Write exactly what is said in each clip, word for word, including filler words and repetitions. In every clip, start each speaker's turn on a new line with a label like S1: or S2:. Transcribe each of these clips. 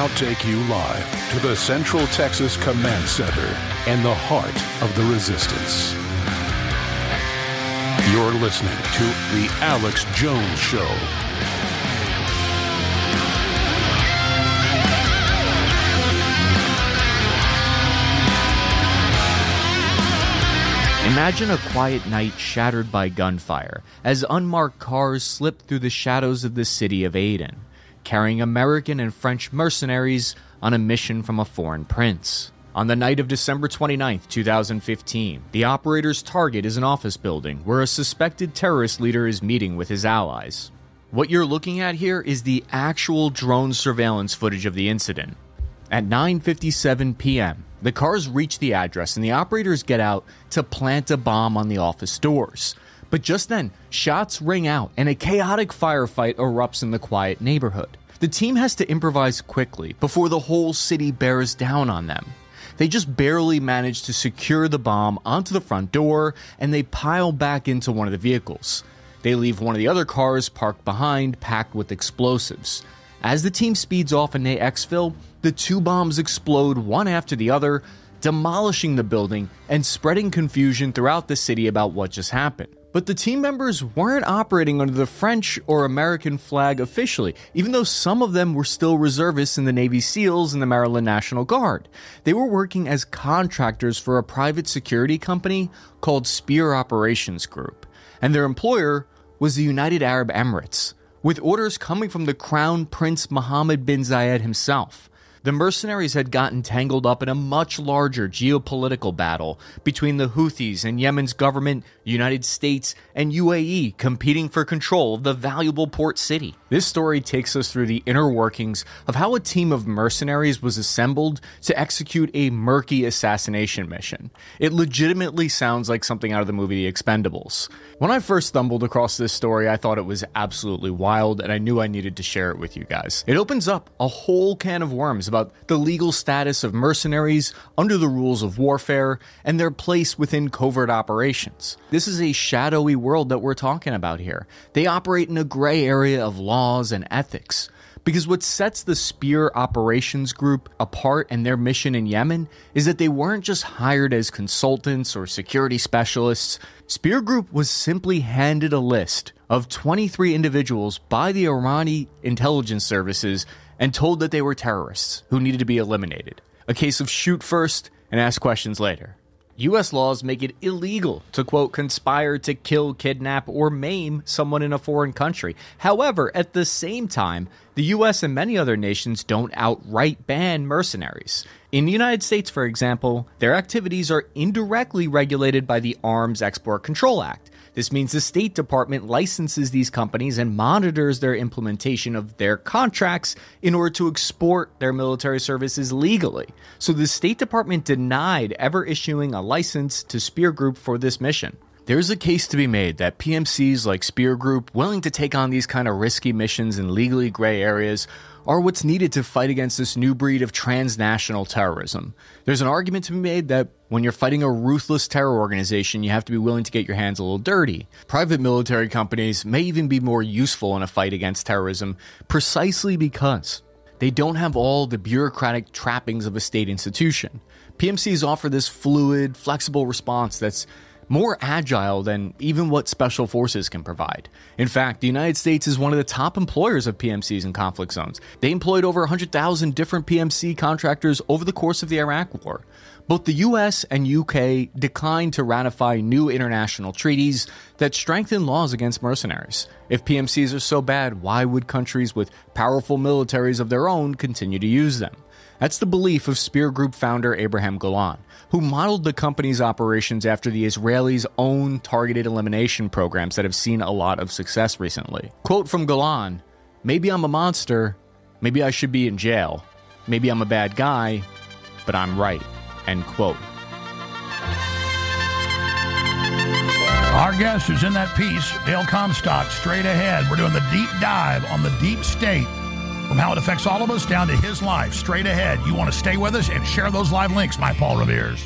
S1: take you live to the Central Texas Command Center and the heart of the resistance. You're listening to The Alex Jones Show.
S2: Imagine a quiet night shattered by gunfire as unmarked cars slip through the shadows of the city of Aden, carrying American and French mercenaries on a mission from a foreign prince. On the night of December twenty-ninth, twenty fifteen, the operator's target is an office building where a suspected terrorist leader is meeting with his allies. What you're looking at here is the actual drone surveillance footage of the incident. At nine fifty-seven p.m., the cars reach the address and the operators get out to plant a bomb on the office doors. But just then, shots ring out and a chaotic firefight erupts in the quiet neighborhood. The team has to improvise quickly before the whole city bears down on them. They just barely manage to secure the bomb onto the front door and they pile back into one of the vehicles. They leave one of the other cars parked behind, packed with explosives. As the team speeds off in the exfil, the two bombs explode one after the other, demolishing the building and spreading confusion throughout the city about what just happened. But the team members weren't operating under the French or American flag officially, even though some of them were still reservists in the Navy SEALs and the Maryland National Guard. They were working as contractors for a private security company called Spear Operations Group, and their employer was the United Arab Emirates, with orders coming from the Crown Prince Mohammed bin Zayed himself. The mercenaries had gotten tangled up in a much larger geopolitical battle between the Houthis and Yemen's government, United States, and U A E competing for control of the valuable port city. This story takes us through the inner workings of how a team of mercenaries was assembled to execute a murky assassination mission. It legitimately sounds like something out of the movie The Expendables. When I first stumbled across this story, I thought it was absolutely wild, and I knew I needed to share it with you guys. It opens up a whole can of worms about the legal status of mercenaries under the rules of warfare and their place within covert operations. This is a shadowy world that we're talking about here. They operate in a gray area of laws and ethics. Because what sets the Spear Operations Group apart and their mission in Yemen is that they weren't just hired as consultants or security specialists. Spear Group was simply handed a list of twenty-three individuals by the Irani intelligence services and told that they were terrorists who needed to be eliminated. A case of shoot first and ask questions later. U S laws make it illegal to, quote, conspire to kill, kidnap, or maim someone in a foreign country. However, at the same time, the U S and many other nations don't outright ban mercenaries. In the United States, for example, their activities are indirectly regulated by the Arms Export Control Act. This means the State Department licenses these companies and monitors their implementation of their contracts in order to export their military services legally. So the State Department denied ever issuing a license to Spear Group for this mission. There's a case to be made that P M Cs like Spear Group, willing to take on these kind of risky missions in legally gray areas, are what's needed to fight against this new breed of transnational terrorism. There's an argument to be made that when you're fighting a ruthless terror organization, you have to be willing to get your hands a little dirty. Private military companies may even be more useful in a fight against terrorism precisely because they don't have all the bureaucratic trappings of a state institution. P M Cs offer this fluid, flexible response that's more agile than even what special forces can provide. In fact, the United States is one of the top employers of P M Cs in conflict zones. They employed over one hundred thousand different P M C contractors over the course of the Iraq War. Both the U S and U K declined to ratify new international treaties that strengthen laws against mercenaries. If P M Cs are so bad, why would countries with powerful militaries of their own continue to use them? That's the belief of Spear Group founder Abraham Golan, who modeled the company's operations after the Israelis' own targeted elimination programs that have seen a lot of success recently. Quote from Golan, "Maybe I'm a monster, maybe I should be in jail, maybe I'm a bad guy, but I'm right." End quote.
S3: Our guest who's in that piece, Dale Comstock, straight ahead. We're doing the deep dive on the deep state, from how it affects all of us down to his life, straight ahead. You want to stay with us and share those live links, my Paul Revere's.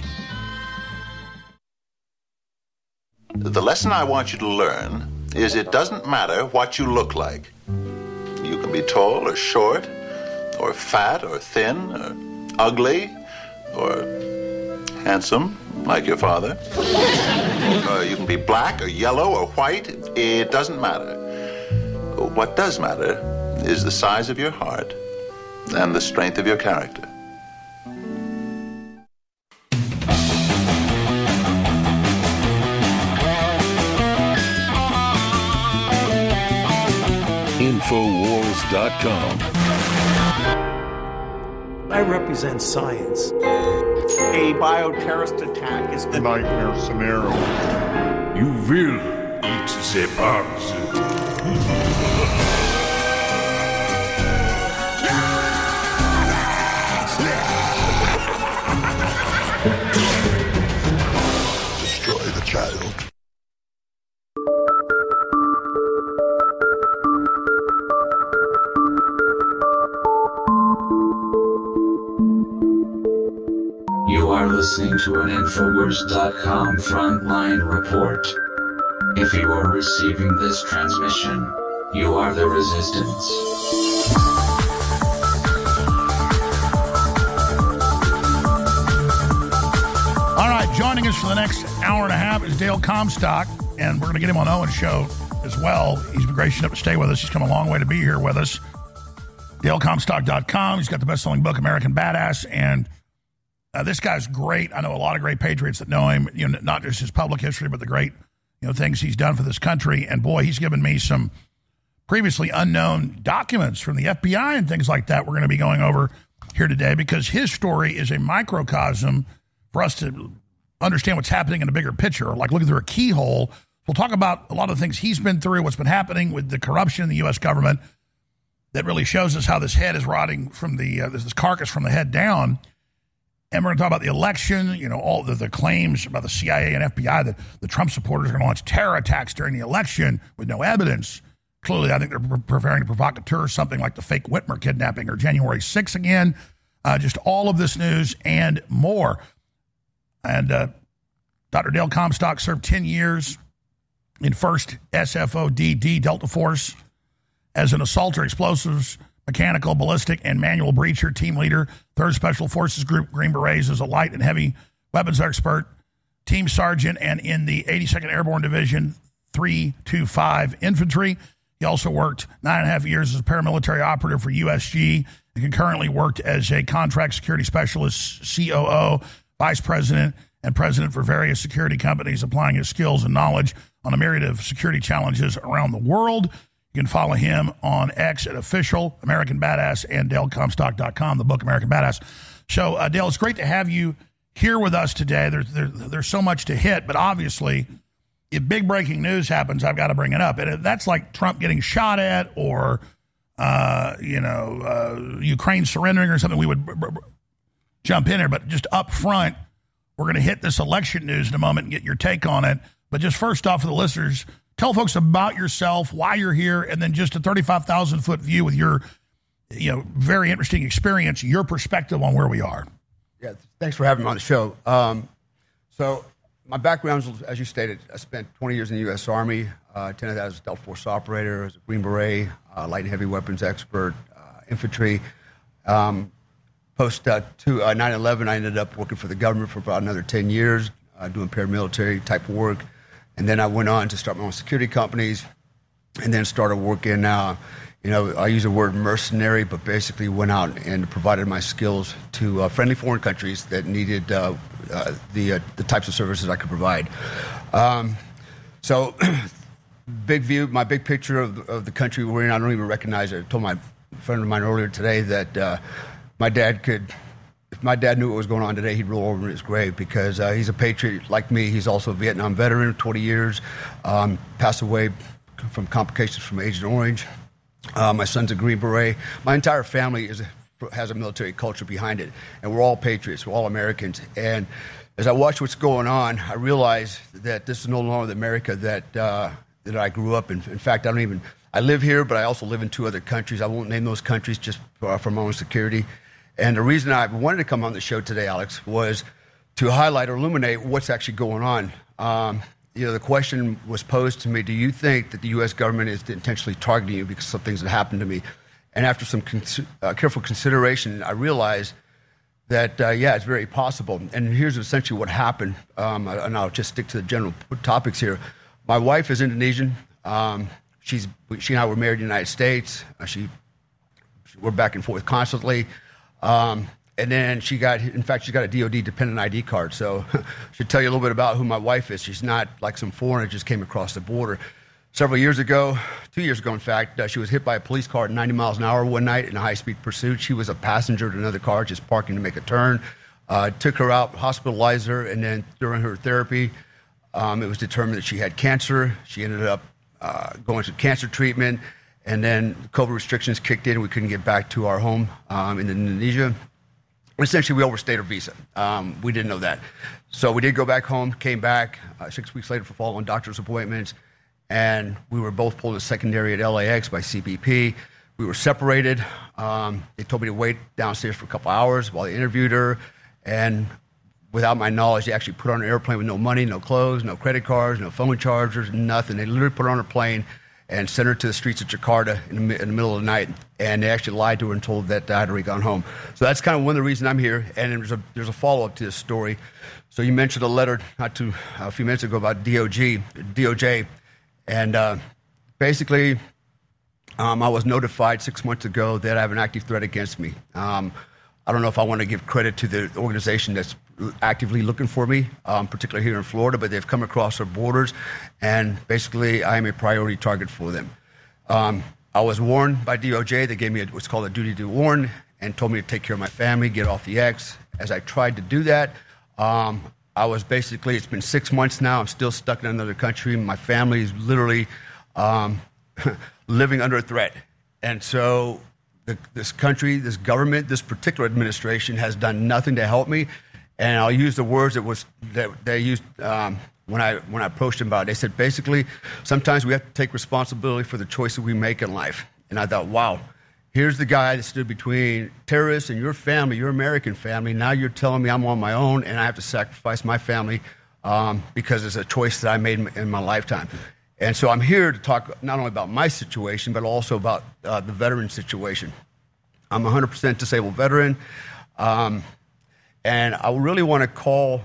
S4: The lesson I want you to learn is it doesn't matter what you look like. You can be tall or short, or fat, or thin, or ugly, or handsome, like your father. Uh, you can be black or yellow or white. It doesn't matter. What does matter is the size of your heart and the strength of your character.
S1: Infowars dot com.
S5: I represent science.
S6: A bioterrorist attack is the nightmare scenario.
S7: You will eat the bugs.
S8: Destroy the child.
S9: You are listening to an Infowars dot com frontline report. If you are receiving this transmission, you are the resistance.
S3: All right, joining us for the next hour and a half is Dale Comstock, and we're going to get him on Owen's show as well. He's been gracious enough to stay with us. He's come a long way to be here with us. Dale Comstock dot com. He's got the best-selling book, American Badass, and Uh, this guy's great. I know a lot of great patriots that know him, you know, not just his public history, but the great, you know, things he's done for this country. And boy, he's given me some previously unknown documents from the F B I and things like that we're going to be going over here today, because his story is a microcosm for us to understand what's happening in a bigger picture, or like looking through a keyhole. We'll talk about a lot of the things he's been through, what's been happening with the corruption in the U S government that really shows us how this head is rotting from the, uh, this carcass from the head down. And we're going to talk about the election, you know, all the, the claims about the C I A and F B I that the Trump supporters are going to launch terror attacks during the election with no evidence. Clearly, I think they're preparing to provocateur something like the fake Whitmer kidnapping or January sixth again. Uh, just all of this news and more. And uh, Doctor Dale Comstock served ten years in first S F O D D Delta Force as an assaulter, explosives, mechanical, ballistic, and manual breacher team leader, third Special Forces Group, Green Berets, as a light and heavy weapons expert, team sergeant, and in the eighty-second Airborne Division, three two five Infantry. He also worked nine and a half years as a paramilitary operative for U S G and concurrently worked as a contract security specialist, C O O, vice president, and president for various security companies, applying his skills and knowledge on a myriad of security challenges around the world. You can follow him on X at Official, American Badass, and Dale Comstock dot com, the book American Badass. So, uh, Dale, it's great to have you here with us today. There's, there, there's so much to hit, but obviously, if big breaking news happens, I've got to bring it up. And that's like Trump getting shot at, or, uh, you know, uh, Ukraine surrendering or something, we would b- b- jump in there. But just up front, we're going to hit this election news in a moment and get your take on it. But just first off, for the listeners, tell folks about yourself, why you're here, and then just a thirty-five thousand foot view with your, you know, very interesting experience, your perspective on where we are.
S10: Yeah, thanks for having me on the show. Um, so my background, as you stated, I spent twenty years in the U S Army, uh, ten of that as a Delta Force operator, as a Green Beret, uh, light and heavy weapons expert, uh, infantry. Um, post uh, to, uh, nine eleven, I ended up working for the government for about another ten years, uh, doing paramilitary type of work. And then I went on to start my own security companies, and then started working, uh, you know, I use the word mercenary, but basically went out and provided my skills to uh, friendly foreign countries that needed uh, uh, the uh, the types of services I could provide. Um, so, big view, my big picture of the, of the country we're in, I don't even recognize it. I told my friend of mine earlier today that uh, my dad could... If my dad knew what was going on today, he'd roll over in his grave, because uh, he's a patriot like me. He's also a Vietnam veteran, twenty years, um, passed away from complications from Agent Orange. Uh, my son's a Green Beret. My entire family is a, has a military culture behind it, and we're all patriots. We're all Americans. And as I watch what's going on, I realize that this is no longer the America that uh, that I grew up in. In fact, I don't even I live here, but I also live in two other countries. I won't name those countries just for, for my own security. And the reason I wanted to come on the show today, Alex, was to highlight or illuminate what's actually going on. Um, you know, the question was posed to me, do you think that the U S government is intentionally targeting you because of things that happened to me? And after some cons- uh, careful consideration, I realized that, uh, yeah, it's very possible. And here's essentially what happened. Um, and I'll just stick to the general topics here. My wife is Indonesian. Um, she's she and I were married in the United States. Uh, she, she we're back and forth constantly. Um, and then she got, in fact, she got a D O D dependent I D card. So I should tell you a little bit about who my wife is. She's not like some foreigner that just came across the border. Several years ago, two years ago, in fact, uh, she was hit by a police car at ninety miles an hour one night in a high-speed pursuit. She was a passenger to another car just parking to make a turn. Uh, took her out, hospitalized her, and then during her therapy, um, it was determined that she had cancer. She ended up uh, going to cancer treatment, and then COVID restrictions kicked in. We couldn't get back to our home um, in Indonesia. Essentially, we overstayed her visa. Um, we didn't know that. So we did go back home, came back uh, six weeks later for following doctor's appointments. And we were both pulled to secondary at L A X by C B P. We were separated. Um, they told me to wait downstairs for a couple hours while they interviewed her. And without my knowledge, they actually put her on an airplane with no money, no clothes, no credit cards, no phone chargers, nothing. They literally put her on a plane and sent her to the streets of Jakarta in the, in the middle of the night. And they actually lied to her and told that I had already gone home. So that's kind of one of the reasons I'm here. And there's a, there's a follow-up to this story. So you mentioned a letter not too, a few minutes ago about D O G, D O J. And uh, basically, um, I was notified six months ago that I have an active threat against me. Um, I don't know if I want to give credit to the organization that's actively looking for me, um, particularly here in Florida, but they've come across our borders, and basically I am a priority target for them. Um, I was warned by D O J. They gave me a, what's called a duty to warn and told me to take care of my family, get off the X. As I tried to do that, um, I was basically, it's been six months now, I'm still stuck in another country. My family is literally um, living under a threat. And so the, this country, this government, this particular administration has done nothing to help me. And I'll use the words that was that they used um, when I when I approached them about it. They said, basically, sometimes we have to take responsibility for the choices we make in life. And I thought, wow. Here's the guy that stood between terrorists and your family, your American family. Now you're telling me I'm on my own and I have to sacrifice my family um, because it's a choice that I made in, in my lifetime. And so I'm here to talk not only about my situation, but also about uh, the veteran situation. I'm a one hundred percent disabled veteran. Um, and I really want to call,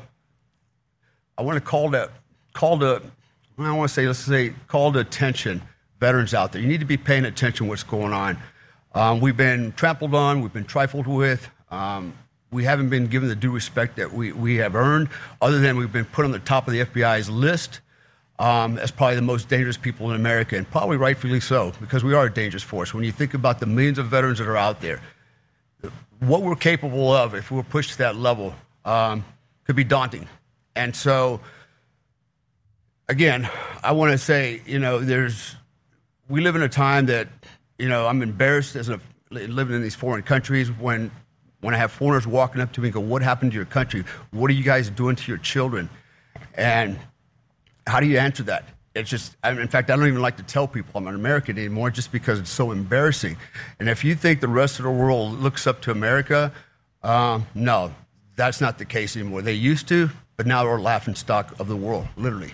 S10: I want to call to, call to, I want to say, let's say, call to attention veterans out there. You need to be paying attention to what's going on. Um, we've been trampled on. We've been trifled with. Um, we haven't been given the due respect that we, we have earned, other than we've been put on the top of the F B I's list um, as probably the most dangerous people in America, and probably rightfully so, because we are a dangerous force. When you think about the millions of veterans that are out there, what we're capable of if we were pushed to that level um, could be daunting. And so, again, I want to say, you know, there's we live in a time that, you know, I'm embarrassed as a living in these foreign countries when when I have foreigners walking up to me and go, what happened to your country? What are you guys doing to your children? And how do you answer that? It's just, I mean, in fact, I don't even like to tell people I'm an American anymore just because it's so embarrassing. And if you think the rest of the world looks up to America, um, no, that's not the case anymore. They used to, but now they're a laughing stock of the world, literally.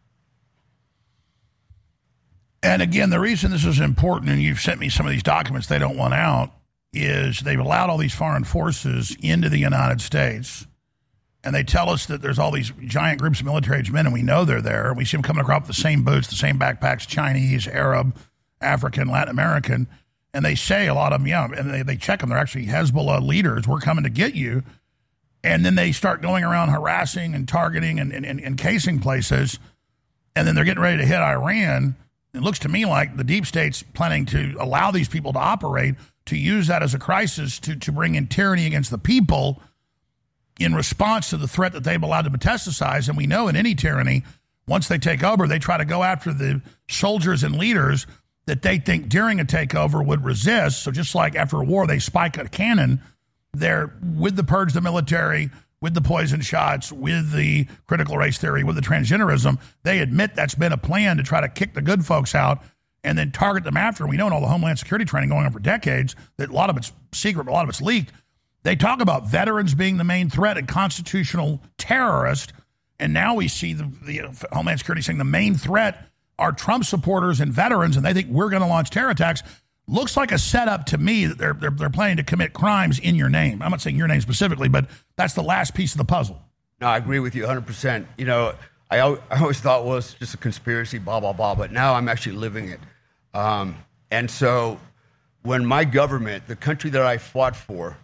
S3: And again, the reason this is important, and you've sent me some of these documents they don't want out, is they've allowed all these foreign forces into the United States. And they tell us that there's all these giant groups of military-aged men, and we know they're there. We see them coming across with the same boots, the same backpacks, Chinese, Arab, African, Latin American. And they say, a lot of them, yeah, and they, they check them. They're actually Hezbollah leaders. We're coming to get you. And then they start going around harassing and targeting and, and, and, and casing places. And then they're getting ready to hit Iran. It looks to me like the deep state's planning to allow these people to operate, to use that as a crisis to, to bring in tyranny against the people in response to the threat that they've allowed to metastasize. And we know in any tyranny, once they take over, they try to go after the soldiers and leaders that they think during a takeover would resist. So just like after a war, they spike a cannon, they're with the purge the military, with the poison shots, with the critical race theory, with the transgenderism, they admit that's been a plan to try to kick the good folks out and then target them after. We know in all the Homeland Security training going on for decades that a lot of it's secret, but a lot of it's leaked. They talk about veterans being the main threat and constitutional terrorists, and now we see the, the Homeland Security saying the main threat are Trump supporters and veterans, and they think we're going to launch terror attacks. looks like a setup to me that they're, they're, they're planning to commit crimes in your name. I'm not saying your name specifically, but that's the last piece of the puzzle.
S10: No, I agree with you one hundred percent. You know, I, I always thought it was just a conspiracy, blah, blah, blah, but now I'm actually living it. Um, and so when my government, the country that I fought for,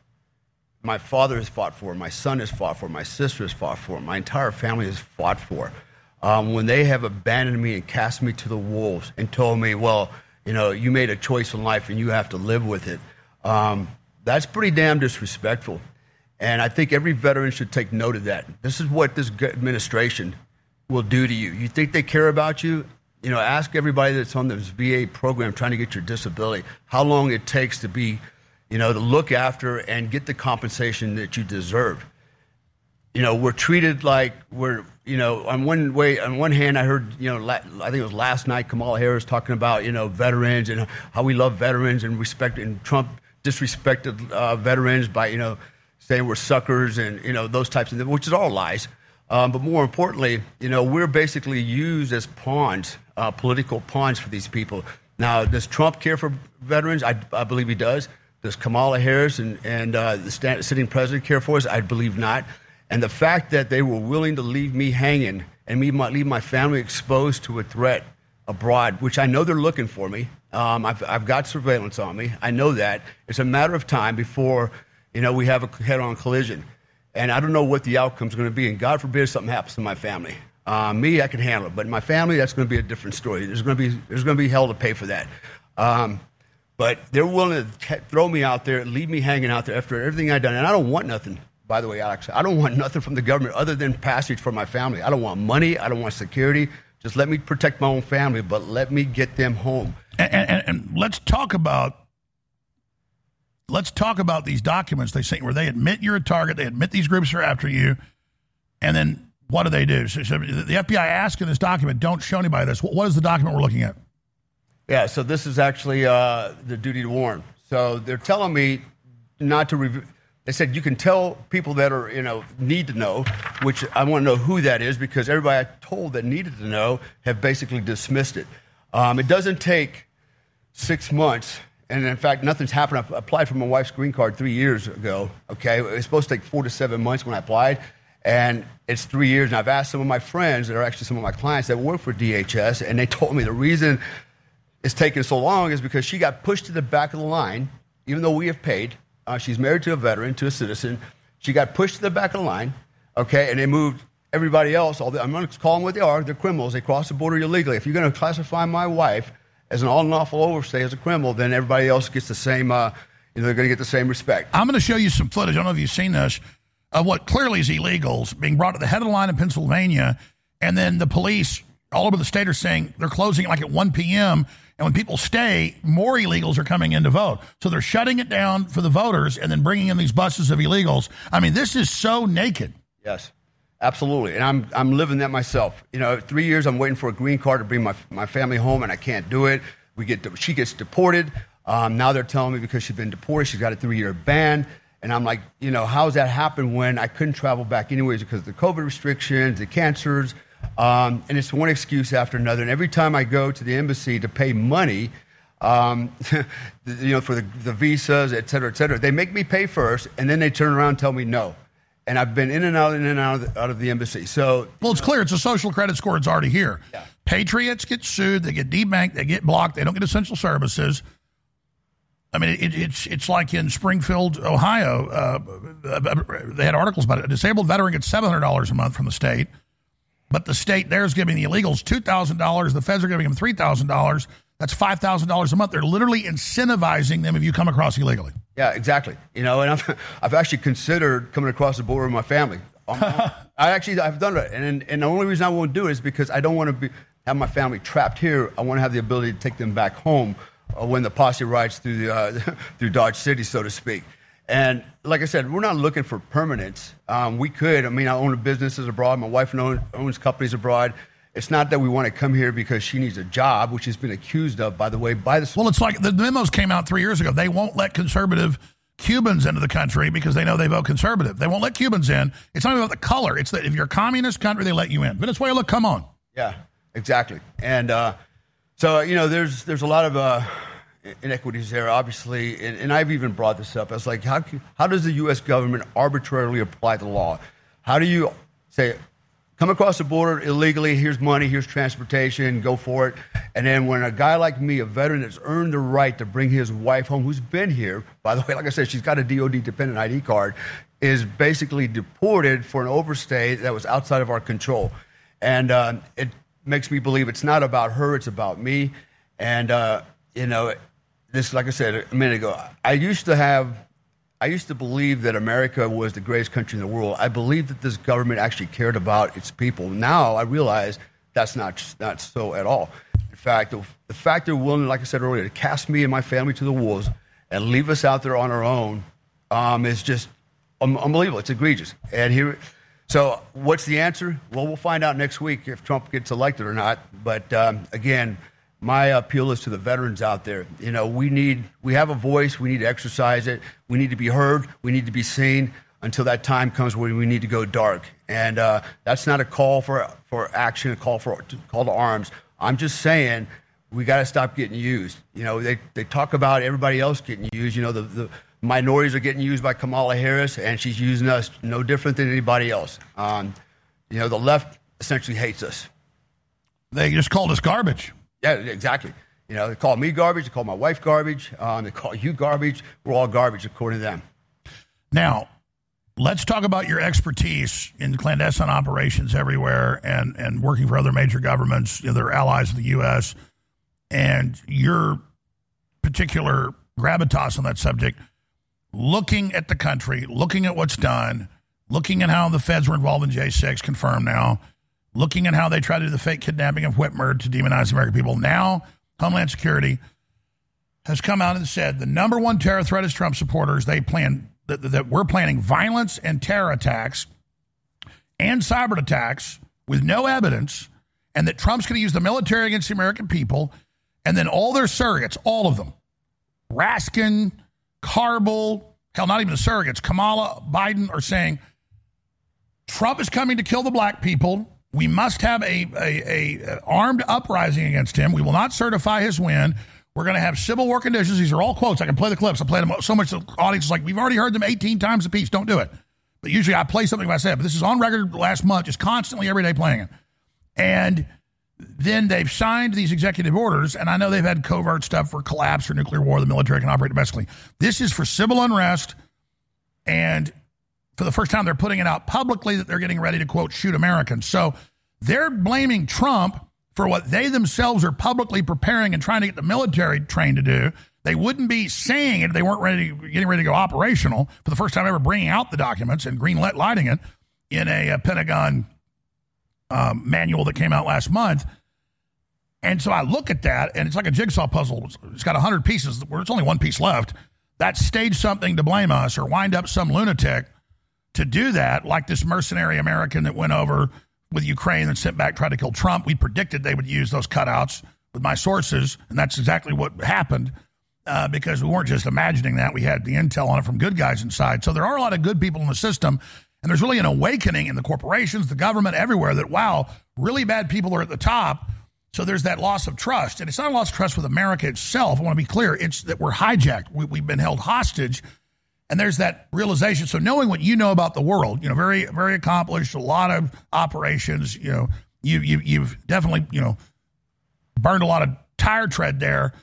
S10: my father has fought for, my son has fought for, my sister has fought for, my entire family has fought for, um, when they have abandoned me and cast me to the wolves and told me, well, you know, you made a choice in life and you have to live with it, um, that's pretty damn disrespectful. And I think every veteran should take note of that. This is what this administration will do to you. You think they care about you? You know, ask everybody that's on this V A program trying to get your disability how long it takes to be, you know, to look after and get the compensation that you deserve. You know, we're treated like we're, you know, on one way, on one hand, I heard, you know, la- I think it was last night, Kamala Harris talking about, you know, veterans and how we love veterans and respect, and Trump disrespected uh, veterans by, you know, saying we're suckers and, you know, those types of things, which is all lies. Um, but more importantly, you know, we're basically used as pawns, uh, political pawns for these people. Now, does Trump care for veterans? I, I believe he does. Does Kamala Harris and, and uh, the stand, sitting president care for us? I believe not. And the fact that they were willing to leave me hanging and me, my, leave my family exposed to a threat abroad, which I know they're looking for me. Um, I've, I've got surveillance on me. I know that. It's a matter of time before, you know, we have a head-on collision. And I don't know what the outcome's going to be. And God forbid something happens to my family. Uh, me, I can handle it. But my family, that's going to be a different story. There's going to be there's going to be hell to pay for that. Um, but they're willing to throw me out there, leave me hanging out there after everything I've done. And I don't want nothing, by the way, Alex. I don't want nothing from the government other than passage for my family. I don't want money. I don't want security. Just let me protect my own family, but let me get them home.
S3: And, and, and let's talk about Let's talk about these documents they sent where they admit you're a target, they admit these groups are after you, and then what do they do? So, so the F B I asks in this document, don't show anybody this. What is the document we're looking at?
S10: Yeah, so this is actually uh, the duty to warn. So they're telling me not to review. They said you can tell people that are, you know, need to know, which I want to know who that is because everybody I told that needed to know have basically dismissed it. Um, it doesn't take six months. And in fact, nothing's happened. I applied for my wife's green card three years ago, okay? It was supposed to take four to seven months when I applied, and it's three years. And I've asked some of my friends that are actually some of my clients that work for D H S, and they told me the reason it's taking so long is because she got pushed to the back of the line, even though we have paid. Uh, she's married to a veteran, to a citizen. She got pushed to the back of the line, okay? And they moved everybody else. All the, I'm going to call them what they are. They're criminals. They crossed the border illegally. If you're going to classify my wife as an unlawful overstay, as a criminal, then everybody else gets the same, uh, you know, they're going to get the same respect.
S3: I'm going to show you some footage, I don't know if you've seen this, of what clearly is illegals being brought to the head of the line in Pennsylvania, and then the police all over the state are saying they're closing like at one p.m., and when people stay, more illegals are coming in to vote. So they're shutting it down for the voters and then bringing in these buses of illegals. I mean, this is so naked.
S10: Yes. Absolutely, and I'm I'm living that myself. You know, three years I'm waiting for a green card to bring my my family home, and I can't do it. We get to, she gets deported. Um, now they're telling me because she's been deported, she's got a three-year ban, and I'm like, you know, how's that happen when I couldn't travel back anyways because of the COVID restrictions, the cancers, um, and it's one excuse after another. And every time I go to the embassy to pay money, um, you know, for the, the visas, et cetera, et cetera, they make me pay first, and then they turn around and tell me no. And I've been in and out, in and out of the, out of the embassy. So,
S3: well, it's clear. It's a social credit score. It's already here.
S10: Yeah.
S3: Patriots get sued. They get debanked. They get blocked. They don't get essential services. I mean, it, it's it's like in Springfield, Ohio. Uh, they had articles about it. A disabled veteran gets seven hundred dollars a month from the state, but the state there is giving the illegals two thousand dollars. The feds are giving them three thousand dollars. That's five thousand dollars a month. They're literally incentivizing them if you come across illegally.
S10: Yeah, exactly. You know, and I've, I've actually considered coming across the border with my family. I actually, I've done it. And, and the only reason I won't do it is because I don't want to be have my family trapped here. I want to have the ability to take them back home uh, when the posse rides through, the, uh, through Dodge City, so to speak. And like I said, we're not looking for permanence. Um, we could. I mean, I own businesses abroad. My wife owns, owns companies abroad. It's not that we want to come here because she needs a job, which has been accused of, by the way, by the...
S3: Well, it's like the memos came out three years ago. They won't let conservative Cubans into the country because they know they vote conservative. They won't let Cubans in. It's not about the color. It's that if you're a communist country, they let you in. Venezuela, come on.
S10: Yeah, exactly. And uh, so, you know, there's there's a lot of, uh, inequities there, obviously, and, and I've even brought this up. I was like, how can, how does the U S government arbitrarily apply the law? How do you say, come across the border illegally, here's money, here's transportation, go for it. And then when a guy like me, a veteran that's earned the right to bring his wife home, who's been here, by the way, like I said, she's got a D O D dependent I D card, is basically deported for an overstay that was outside of our control. And uh, it makes me believe it's not about her, it's about me. And, uh, you know, this, like I said a minute ago, I used to have, I used to believe that America was the greatest country in the world. I believed that this government actually cared about its people. Now I realize that's not not so at all. In fact, the, the fact they're willing, like I said earlier, to cast me and my family to the wolves and leave us out there on our own um, is just un- unbelievable. It's egregious. And here, so what's the answer? Well, we'll find out next week if Trump gets elected or not. But um, again, my appeal is to the veterans out there. You know, we need, we have a voice. We need to exercise it. We need to be heard. We need to be seen until that time comes where we need to go dark. And uh, that's not a call for for action, a call for call to arms. I'm just saying we got to stop getting used. You know, they they talk about everybody else getting used. You know, the, the minorities are getting used by Kamala Harris, and she's using us no different than anybody else. Um, you know, the left essentially hates us.
S3: They just called us garbage.
S10: Yeah, exactly. You know, they call me garbage. They call my wife garbage. Um, they call you garbage. We're all garbage according to them.
S3: Now, let's talk about your expertise in clandestine operations everywhere and, and working for other major governments, you know, they're allies of the U S, and your particular gravitas on that subject, looking at the country, looking at what's done, looking at how the feds were involved in J six, confirmed now, looking at how they tried to do the fake kidnapping of Whitmer to demonize the American people. Now, Homeland Security has come out and said the number one terror threat is Trump supporters. They plan that, that we're planning violence and terror attacks and cyber attacks with no evidence, and that Trump's going to use the military against the American people, and then all their surrogates, all of them, Raskin, Carball, hell, not even the surrogates, Kamala, Biden, are saying Trump is coming to kill the black people. We must have a, a, a armed uprising against him. We will not certify his win. We're going to have civil war conditions. These are all quotes. I can play the clips. I play them so much the audience is like, we've already heard them eighteen times apiece. Don't do it. But usually I play something if I say it. But this is on record last month, just constantly every day playing it. And then they've signed these executive orders, and I know they've had covert stuff for collapse or nuclear war. The military can operate domestically. This is for civil unrest, and for the first time, they're putting it out publicly that they're getting ready to, quote, shoot Americans. So they're blaming Trump for what they themselves are publicly preparing and trying to get the military trained to do. They wouldn't be saying it if they weren't ready, getting ready to go operational, for the first time ever bringing out the documents and green lighting it in a, a Pentagon um, manual that came out last month. And so I look at that, and it's like a jigsaw puzzle. It's got one hundred pieces where it's only one piece left. That staged something to blame us or wind up some lunatic to do that, like this mercenary American that went over with Ukraine and sent back, tried to kill Trump. We predicted they would use those cutouts with my sources, and that's exactly what happened uh, because we weren't just imagining that. We had the intel on it from good guys inside. So there are a lot of good people in the system, and there's really an awakening in the corporations, the government, everywhere that, wow, really bad people are at the top. So there's that loss of trust. And it's not a loss of trust with America itself. I want to be clear. It's that we're hijacked. We, we've been held hostage. And there's that realization. So knowing what you know about the world, you know, very, very accomplished, a lot of operations, you know, you, you, you've definitely, you know, burned a lot of tire tread there.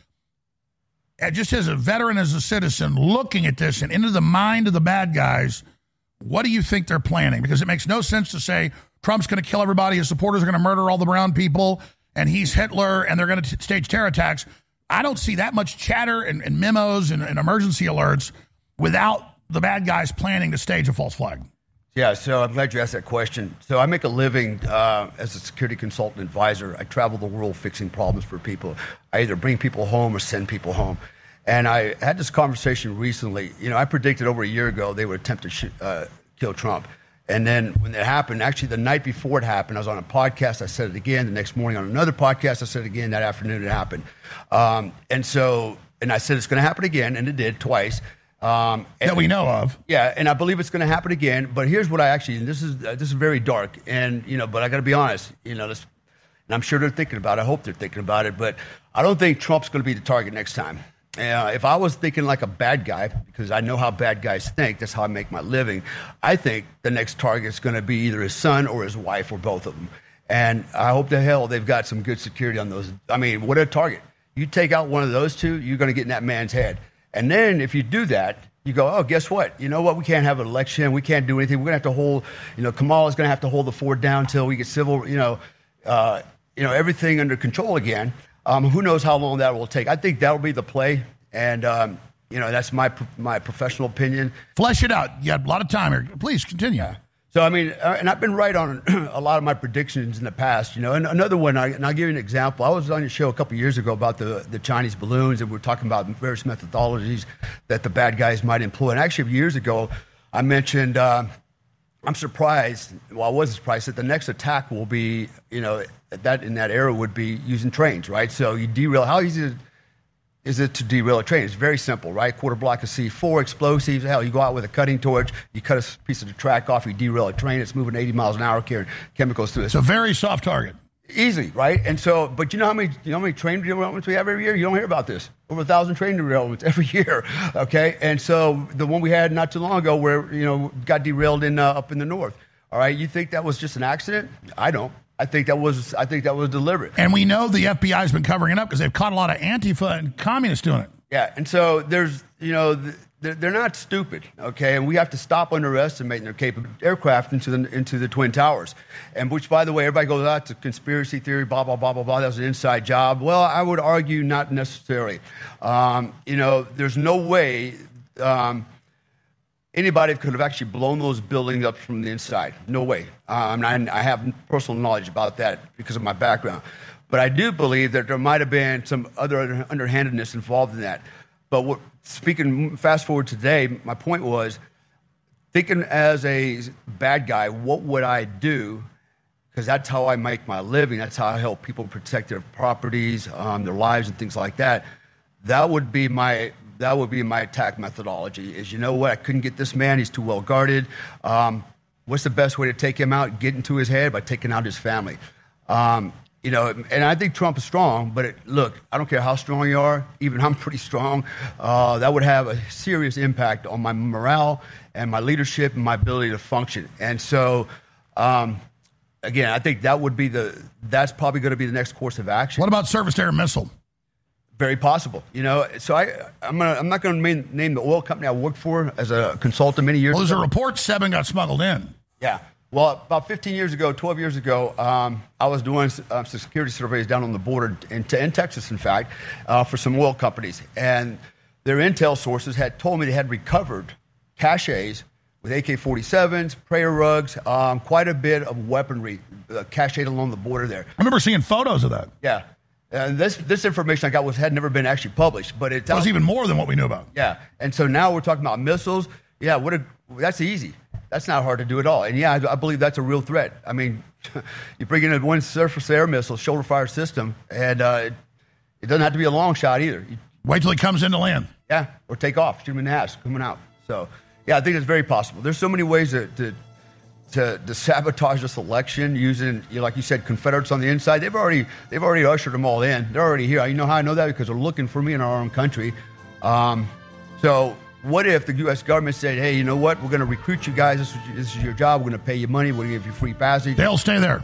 S3: And just as a veteran, as a citizen, looking at this and into the mind of the bad guys, what do you think they're planning? Because it makes no sense to say Trump's going to kill everybody, his supporters are going to murder all the brown people, and he's Hitler, and they're going to stage terror attacks. I don't see that much chatter and, and memos and, and emergency alerts without the bad guys planning to stage a false flag.
S10: Yeah, so I'm glad you asked that question. So I make a living uh, as a security consultant advisor. I travel the world fixing problems for people. I either bring people home or send people home. And I had this conversation recently. You know, I predicted over a year ago they would attempt to shoot, uh, kill Trump. And then when it happened, actually the night before it happened, I was on a podcast. I said it again. The next morning on another podcast, I said it again. That afternoon it happened. Um, and so, and I said it's going to happen again, and it did twice. Um, and,
S3: that we know of.
S10: Yeah, and I believe it's going to happen again. But here's what I actually, and this is uh, this is very dark, and you know, but I got to be honest, you know, this, and I'm sure they're thinking about it. I hope they're thinking about it, but I don't think Trump's going to be the target next time. Uh, if I was thinking like a bad guy, because I know how bad guys think, that's how I make my living, I think the next target is going to be either his son or his wife or both of them. And I hope to hell they've got some good security on those. I mean, what a target. You take out one of those two, you're going to get in that man's head. And then if you do that, you go, oh, guess what? You know what? We can't have an election. We can't do anything. We're going to have to hold, you know, Kamala's going to have to hold the fort down until we get civil, you know, uh, you know, everything under control again. Um, who knows how long that will take? I think that'll be the play. And, um, you know, that's my my professional opinion.
S3: Flesh it out. You have a lot of time here. Please continue.
S10: Yeah. So, I mean, uh, and I've been right on a lot of my predictions in the past, you know. And another one, I, and I'll give you an example. I was on your show a couple of years ago about the, the Chinese balloons, and we were talking about various methodologies that the bad guys might employ. And actually, years ago, I mentioned, uh, I'm surprised, well, I wasn't surprised, that the next attack will be, you know, that in that era would be using trains, right? So you derail, how easy is it to derail a train? It's very simple, right? Quarter block of C four, explosives. Hell, you go out with a cutting torch, you cut a piece of the track off, you derail a train, it's moving eighty miles an hour, carrying chemicals through it.
S3: It's a very soft target.
S10: Easily, right? And so, but you know how many, you know how many train derailments we have every year? You don't hear about this. Over a thousand train derailments every year, okay? And so the one we had not too long ago where, you know, got derailed in uh, up in the north, all right? You think that was just an accident? I don't. I think that was I think that was deliberate.
S3: And we know the F B I has been covering it up because they've caught a lot of Antifa and communists doing it.
S10: Yeah, and so there's, you know, they're, they're not stupid, okay? And we have to stop underestimating their capable aircraft into the into the Twin Towers. And which, by the way, everybody goes, out to conspiracy theory, blah, blah, blah, blah, blah. That was an inside job. Well, I would argue not necessarily. Um, you know, there's no way um, anybody could have actually blown those buildings up from the inside. No way. Um, I, I have personal knowledge about that because of my background. But I do believe that there might have been some other underhandedness involved in that. But what, speaking, fast forward today, my point was, thinking as a bad guy, what would I do? Because that's how I make my living. That's how I help people protect their properties, um, their lives, and things like that. That would be my that would be my attack methodology. Is, you know what? I couldn't get this man. He's too well guarded. Um, what's the best way to take him out? Get into his head by taking out his family. Um, You know, and I think Trump is strong, but it, look, I don't care how strong you are, even I'm pretty strong, uh, that would have a serious impact on my morale and my leadership and my ability to function. And so, um, again, I think that would be the, that's probably going to be the next course of action.
S3: What about surface-to-air missile?
S10: Very possible. You know, so I, I'm, gonna, I'm not going to name the oil company I worked for as a consultant many years
S3: ago. Well, there's
S10: ago.
S3: a report seven got smuggled in.
S10: Yeah. Well, about fifteen years ago, twelve years ago, um, I was doing uh, some security surveys down on the border in, in Texas, in fact, uh, for some oil companies. And their intel sources had told me they had recovered caches with A K forty-sevens, prayer rugs, um, quite a bit of weaponry uh, cached along the border there.
S3: I remember seeing photos of that.
S10: Yeah. And this this information I got was had never been actually published, but it
S3: was even more than what we knew about.
S10: Yeah. And so now we're talking about missiles. Yeah, what a, that's easy. That's not hard to do at all. And yeah, I, I believe that's a real threat. I mean, you bring in a one surface air missile, shoulder fire system, and uh, it, it doesn't have to be a long shot either. You,
S3: Wait till it comes into land.
S10: Yeah, or take off, shoot him in the ass, coming out. So, yeah, I think it's very possible. There's so many ways to to, to, to sabotage this election using, you know, like you said, Confederates on the inside. They've already they've already ushered them all in. They're already here. You know how I know that? Because they're looking for me in our own country. Um, so. What if the U S government said, hey, you know what? We're going to recruit you guys. This is, this is your job. We're going to pay you money. We're going to give you free passage.
S3: They'll stay there.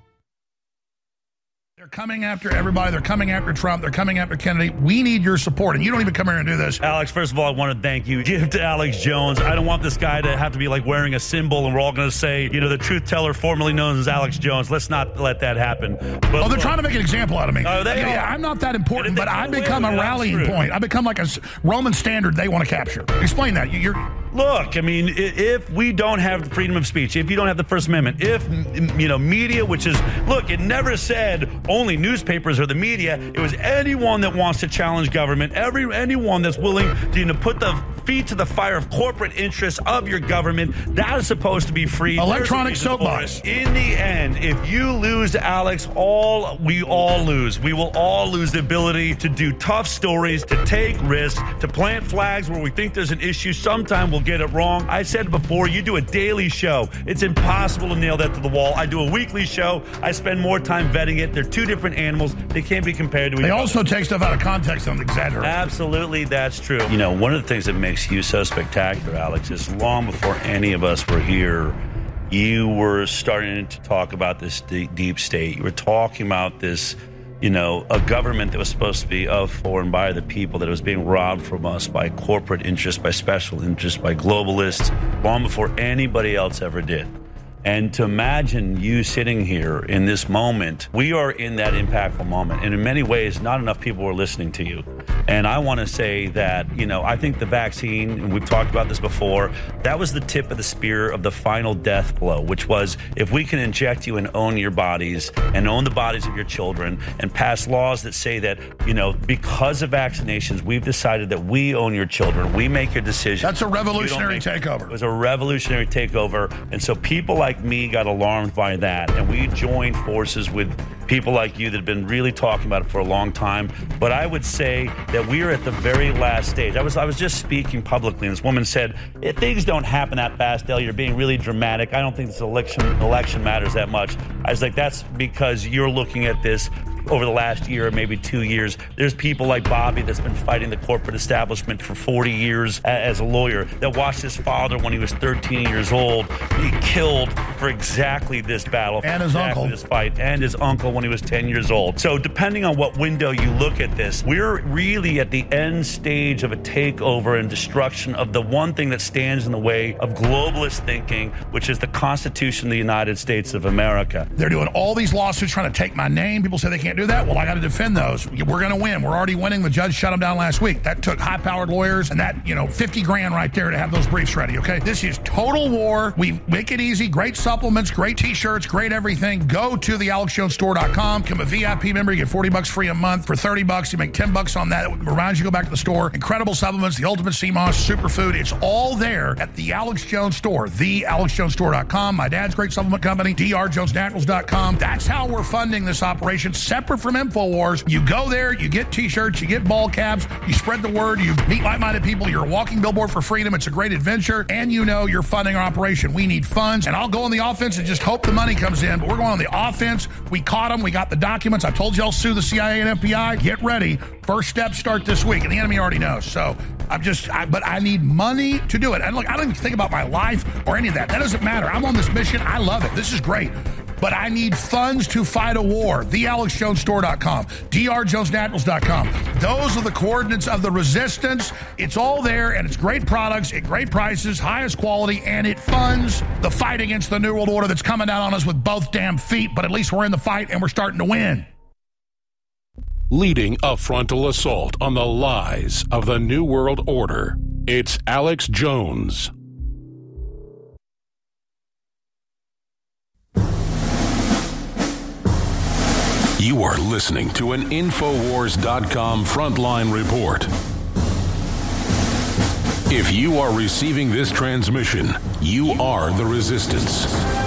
S3: They're coming after everybody. They're coming after Trump. They're coming after Kennedy. We need your support. And you don't even come here and do this.
S11: Alex, first of all, I want to thank you. Give to Alex Jones. I don't want this guy to have to be like wearing a symbol and we're all going to say, you know, the truth teller formerly known as Alex Jones. Let's not let that happen. But,
S3: oh, they're trying to make an example out of me.
S11: Oh, they
S3: yeah,
S11: are.
S3: I'm not that important, but I become a rallying point. I become like a Roman standard they want to capture. Explain that. You're...
S11: Look, I mean, if we don't have freedom of speech, if you don't have the First Amendment, if, you know, media, which is, look, it never said only newspapers or the media. It was anyone that wants to challenge government, every anyone that's willing to, you know, put the feet to the fire of corporate interests of your government. That is supposed to be free.
S3: Electronic soapbox.
S11: In the end, if you lose, Alex, all we all lose. We will all lose the ability to do tough stories, to take risks, to plant flags where we think there's an issue. Sometime we'll will get it wrong. I said it before, you do a daily show. It's impossible to nail that to the wall. I do a weekly show. I spend more time vetting it. They're two different animals. They can't be compared to each other.
S3: They also take stuff out of context and exaggerate.
S11: Absolutely, that's true. You know, one of the things that makes you so spectacular, Alex, is long before any of us were here, you were starting to talk about this deep, deep state. You were talking about this, you know, a government that was supposed to be of, for, and by the people, that was being robbed from us by corporate interests, by special interests, by globalists, long before anybody else ever did. And to imagine you sitting here in this moment, we are in that impactful moment. And in many ways, not enough people are listening to you. And I want to say that, you know, I think the vaccine, and we've talked about this before, that was the tip of the spear of the final death blow, which was if we can inject you and own your bodies and own the bodies of your children and pass laws that say that, you know, because of vaccinations, we've decided that we own your children. We make your decisions.
S3: That's a revolutionary
S11: make,
S3: takeover.
S11: It was a revolutionary takeover. And so people like Like me got alarmed by that, and we joined forces with people like you that have been really talking about it for a long time. But I would say that we are at the very last stage. I was I was just speaking publicly, and this woman said, if things don't happen that fast, Dale, you're being really dramatic. I don't think this election election matters that much. I was like, that's because you're looking at this over the last year or maybe two years. There's people like Bobby that's been fighting the corporate establishment for forty years as a lawyer, that watched his father when he was thirteen years old be killed for exactly this battle,
S3: and his
S11: exactly
S3: uncle,
S11: this fight, and his uncle when he was ten years old. So depending on what window you look at this, we're really at the end stage of a takeover and destruction of the one thing that stands in the way of globalist thinking, which is the Constitution of the United States of America.
S3: They're doing all these lawsuits trying to take my name. People say they can't do that. Well, I got to defend those. We're going to win. We're already winning. The judge shut them down last week. That took high-powered lawyers and that, you know, fifty grand right there to have those briefs ready, okay? This is total war. We make it easy. Great supplements, great T-shirts, great everything. Go to the alex jones store dot com. Become a V I P member. You get forty bucks free a month. For thirty bucks, you make ten bucks on that. It reminds you to go back to the store. Incredible supplements, the ultimate C M O S, superfood. It's all there at the Alex Jones store, the alex jones store dot com. My dad's great supplement company, d r jones naturals dot com. That's how we're funding this operation, separate from InfoWars. You go there, you get T-shirts, you get ball caps, you spread the word, you meet like-minded people, you're a walking billboard for freedom. It's a great adventure, and you know you're funding our operation. We need funds, and I'll go on the offense and just hope the money comes in, but we're going on the offense. We caught them. We got the documents. I told you I'll sue the C I A and F B I. Get ready. First steps start this week, and the enemy already knows. So I'm just, I, but I need money to do it. And look, I don't even think about my life or any of that. That doesn't matter. I'm on this mission. I love it. This is great. But I need funds to fight a war. the alex jones store dot com, d r jones naturals dot com. Those are the coordinates of the resistance. It's all there, and it's great products at great prices, highest quality, and it funds the fight against the New World Order that's coming down on us with both damn feet. But at least we're in the fight, and we're starting to win.
S1: Leading a frontal assault on the lies of the New World Order, it's Alex Jones. You are listening to an Infowars dot com frontline report. If you are receiving this transmission, you are the resistance.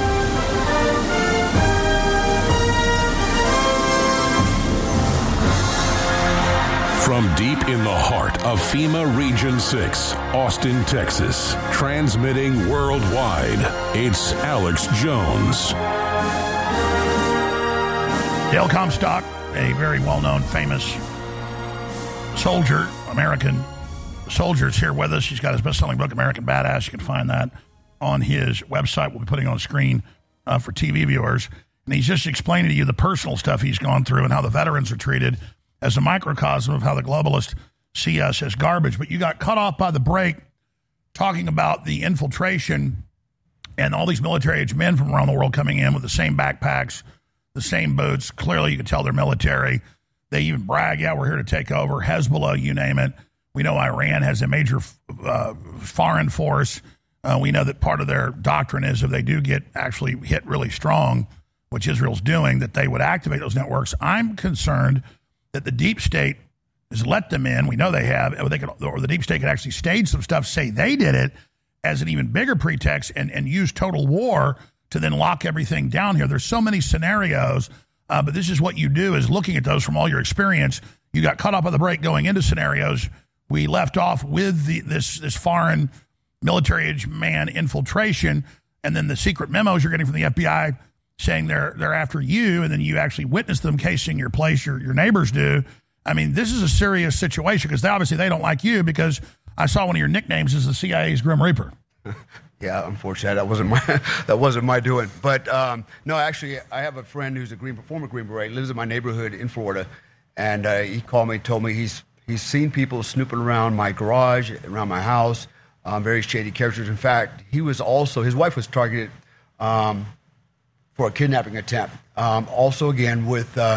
S1: From deep in the heart of FEMA Region six, Austin, Texas, transmitting worldwide, it's Alex Jones.
S3: Dale Comstock, a very well-known, famous soldier, American soldier, is here with us. He's got his best-selling book, American Badass. You can find that on his website. We'll be putting on screen uh, for T V viewers. And he's just explaining to you the personal stuff he's gone through and how the veterans are treated as a microcosm of how the globalists see us as garbage. But you got cut off by the break talking about the infiltration and all these military-age men from around the world coming in with the same backpacks, the same boots. Clearly, you can tell they're military. They even brag, yeah, we're here to take over. Hezbollah, you name it. We know Iran has a major uh, foreign force. Uh, we know that part of their doctrine is if they do get actually hit really strong, which Israel's doing, that they would activate those networks. I'm concerned that the deep state has let them in. We know they have. Or, they could, or the deep state could actually stage some stuff, say they did it as an even bigger pretext, and, and use total war to then lock everything down here. There's so many scenarios, uh, but this is what you do, is looking at those from all your experience. You got cut off by the break going into scenarios. We left off with the, this this foreign military-age man infiltration, and then the secret memos you're getting from the F B I saying they're they're after you, and then you actually witness them casing your place, your, your neighbors do. I mean, this is a serious situation because they, obviously they don't like you because I saw one of your nicknames is the C I A's Grim Reaper.
S10: Yeah, unfortunately, that wasn't my that wasn't my doing. But um, no, actually, I have a friend who's a Green former Green Beret, lives in my neighborhood in Florida, and uh, he called me, told me he's he's seen people snooping around my garage, around my house, um, very shady characters. In fact, he was also his wife was targeted um, for a kidnapping attempt. Um, also, again with uh,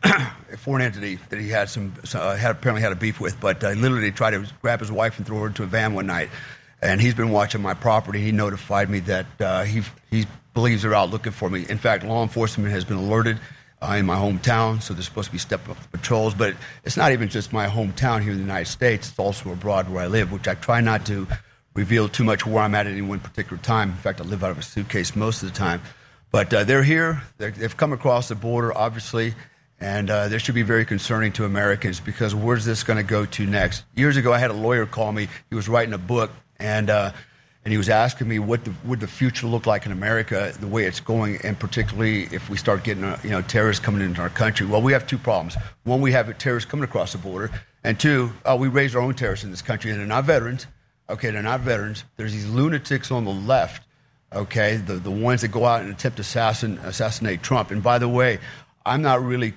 S10: a foreign entity that he had some uh, had apparently had a beef with, but uh, literally tried to grab his wife and throw her into a van one night. And he's been watching my property. He notified me that uh, he he believes they're out looking for me. In fact, law enforcement has been alerted uh, in my hometown, so they're supposed to be stepping up the patrols. But it's not even just my hometown here in the United States. It's also abroad where I live, which I try not to reveal too much where I'm at at any one particular time. In fact, I live out of a suitcase most of the time. But uh, they're here. They're, they've come across the border, obviously, and uh, this should be very concerning to Americans because where's this going to go to next? Years ago, I had a lawyer call me. He was writing a book. And uh, and he was asking me what the, would the future look like in America, the way it's going, and particularly if we start getting uh, you know terrorists coming into our country. Well, we have two problems. One, we have terrorists coming across the border, and two, uh, we raise our own terrorists in this country, and they're not veterans. Okay, they're not veterans. There's these lunatics on the left. Okay, the the ones that go out and attempt to assassin, assassinate Trump. And by the way, I'm not really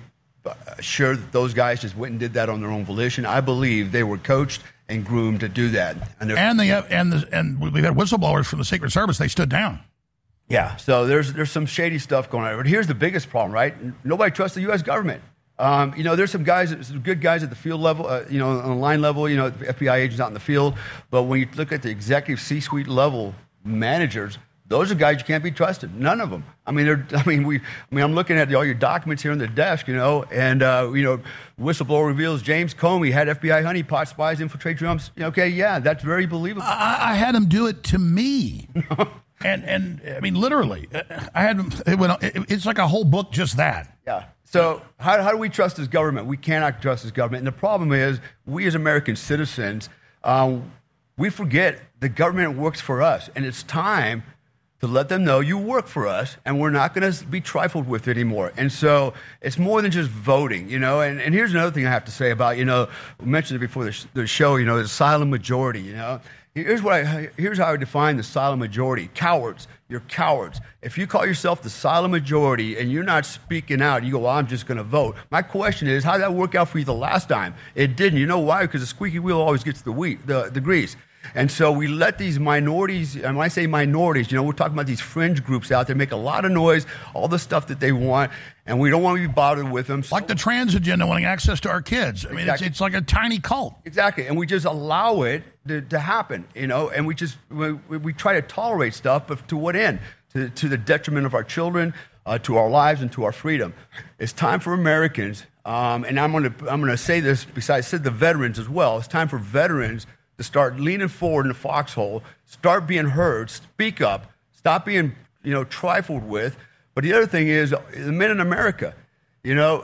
S10: sure that those guys just went and did that on their own volition. I believe they were coached and groomed to do that. And,
S3: and they have, and the, and we've had whistleblowers from the Secret Service. They stood down.
S10: Yeah. So there's there's some shady stuff going on. But here's the biggest problem, right? Nobody trusts the U S government. Um, you know, there's some guys, some good guys at the field level, uh, you know, on the line level. You know, F B I agents out in the field. But when you look at the executive C-suite level managers, those are guys you can't be trusted. None of them. I mean, they're. I mean, we. I mean, I'm looking at all your documents here on the desk, you know, and uh, you know, whistleblower reveals James Comey had F B I honeypot spies infiltrate Trump's. Okay, yeah, that's very believable.
S3: I, I had him do it to me, and and I mean, literally, I had him. It went, it, it's like a whole book just that.
S10: Yeah. So how how do we trust his government? We cannot trust his government, and the problem is, we as American citizens, um, we forget the government works for us, and it's time to let them know you work for us, and we're not going to be trifled with anymore. And so it's more than just voting, you know. And, and here's another thing I have to say about, you know, we mentioned it before the, sh- the show, you know, the silent majority, you know. Here's what I, here's how I define the silent majority. Cowards. You're cowards. If you call yourself the silent majority and you're not speaking out, you go, well, I'm just going to vote. My question is, how did that work out for you the last time? It didn't. You know why? Because the squeaky wheel always gets the, wheat, the, the grease. And so we let these minorities, and when I say minorities, you know, we're talking about these fringe groups out there, make a lot of noise, all the stuff that they want, and we don't want to be bothered with them. So,
S3: like the trans agenda wanting access to our kids. I mean, exactly. it's, it's like a tiny cult.
S10: Exactly. And we just allow it to, to happen, you know, and we just, we, we try to tolerate stuff, but to what end? To, to the detriment of our children, uh, to our lives, and to our freedom. It's time for Americans, um, and I'm going to I'm going to say this, besides I said the veterans as well, it's time for veterans to start leaning forward in the foxhole, start being heard, speak up, stop being, you know, trifled with. But the other thing is, the men in America, you know,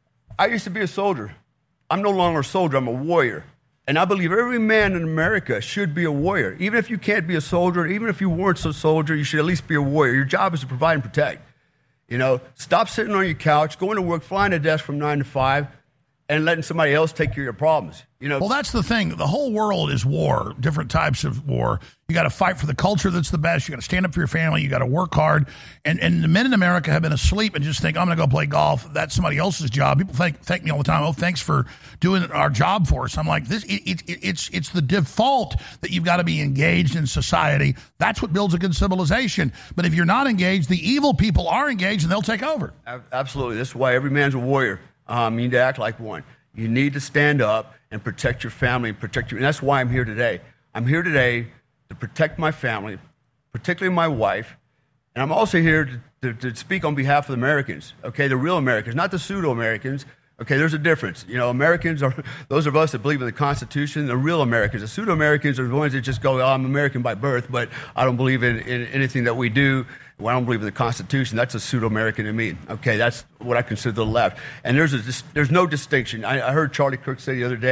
S10: I used to be a soldier. I'm no longer a soldier, I'm a warrior. And I believe every man in America should be a warrior. Even if you can't be a soldier, even if you weren't a soldier, you should at least be a warrior. Your job is to provide and protect. You know, stop sitting on your couch, going to work, flying a desk from nine to five, and letting somebody else take care of your problems. You know,
S3: well, that's the thing. The whole world is war, different types of war. You got to fight for the culture that's the best. You got to stand up for your family. You got to work hard. And and the men in America have been asleep and just think, I'm going to go play golf. That's somebody else's job. People thank thank me all the time. Oh, thanks for doing our job for us. I'm like, this. It, it, it's it's the default that you've got to be engaged in society. That's what builds a good civilization. But if you're not engaged, the evil people are engaged and they'll take over.
S10: Absolutely. This is why every man's a warrior. Um, you need to act like one. You need to stand up and protect your family and protect you. And that's why I'm here today. I'm here today to protect my family, particularly my wife. And I'm also here to, to, to speak on behalf of the Americans, okay, the real Americans, not the pseudo-Americans. Okay, there's a difference. You know, Americans are those of us that believe in the Constitution. The real Americans, the pseudo-Americans, are the ones that just go, oh, I'm American by birth, but I don't believe in, in anything that we do. Well, I don't believe in the Constitution. That's a pseudo-American to me. Okay, that's what I consider the left. And there's a, there's no distinction. I, I heard Charlie Kirk say the other day,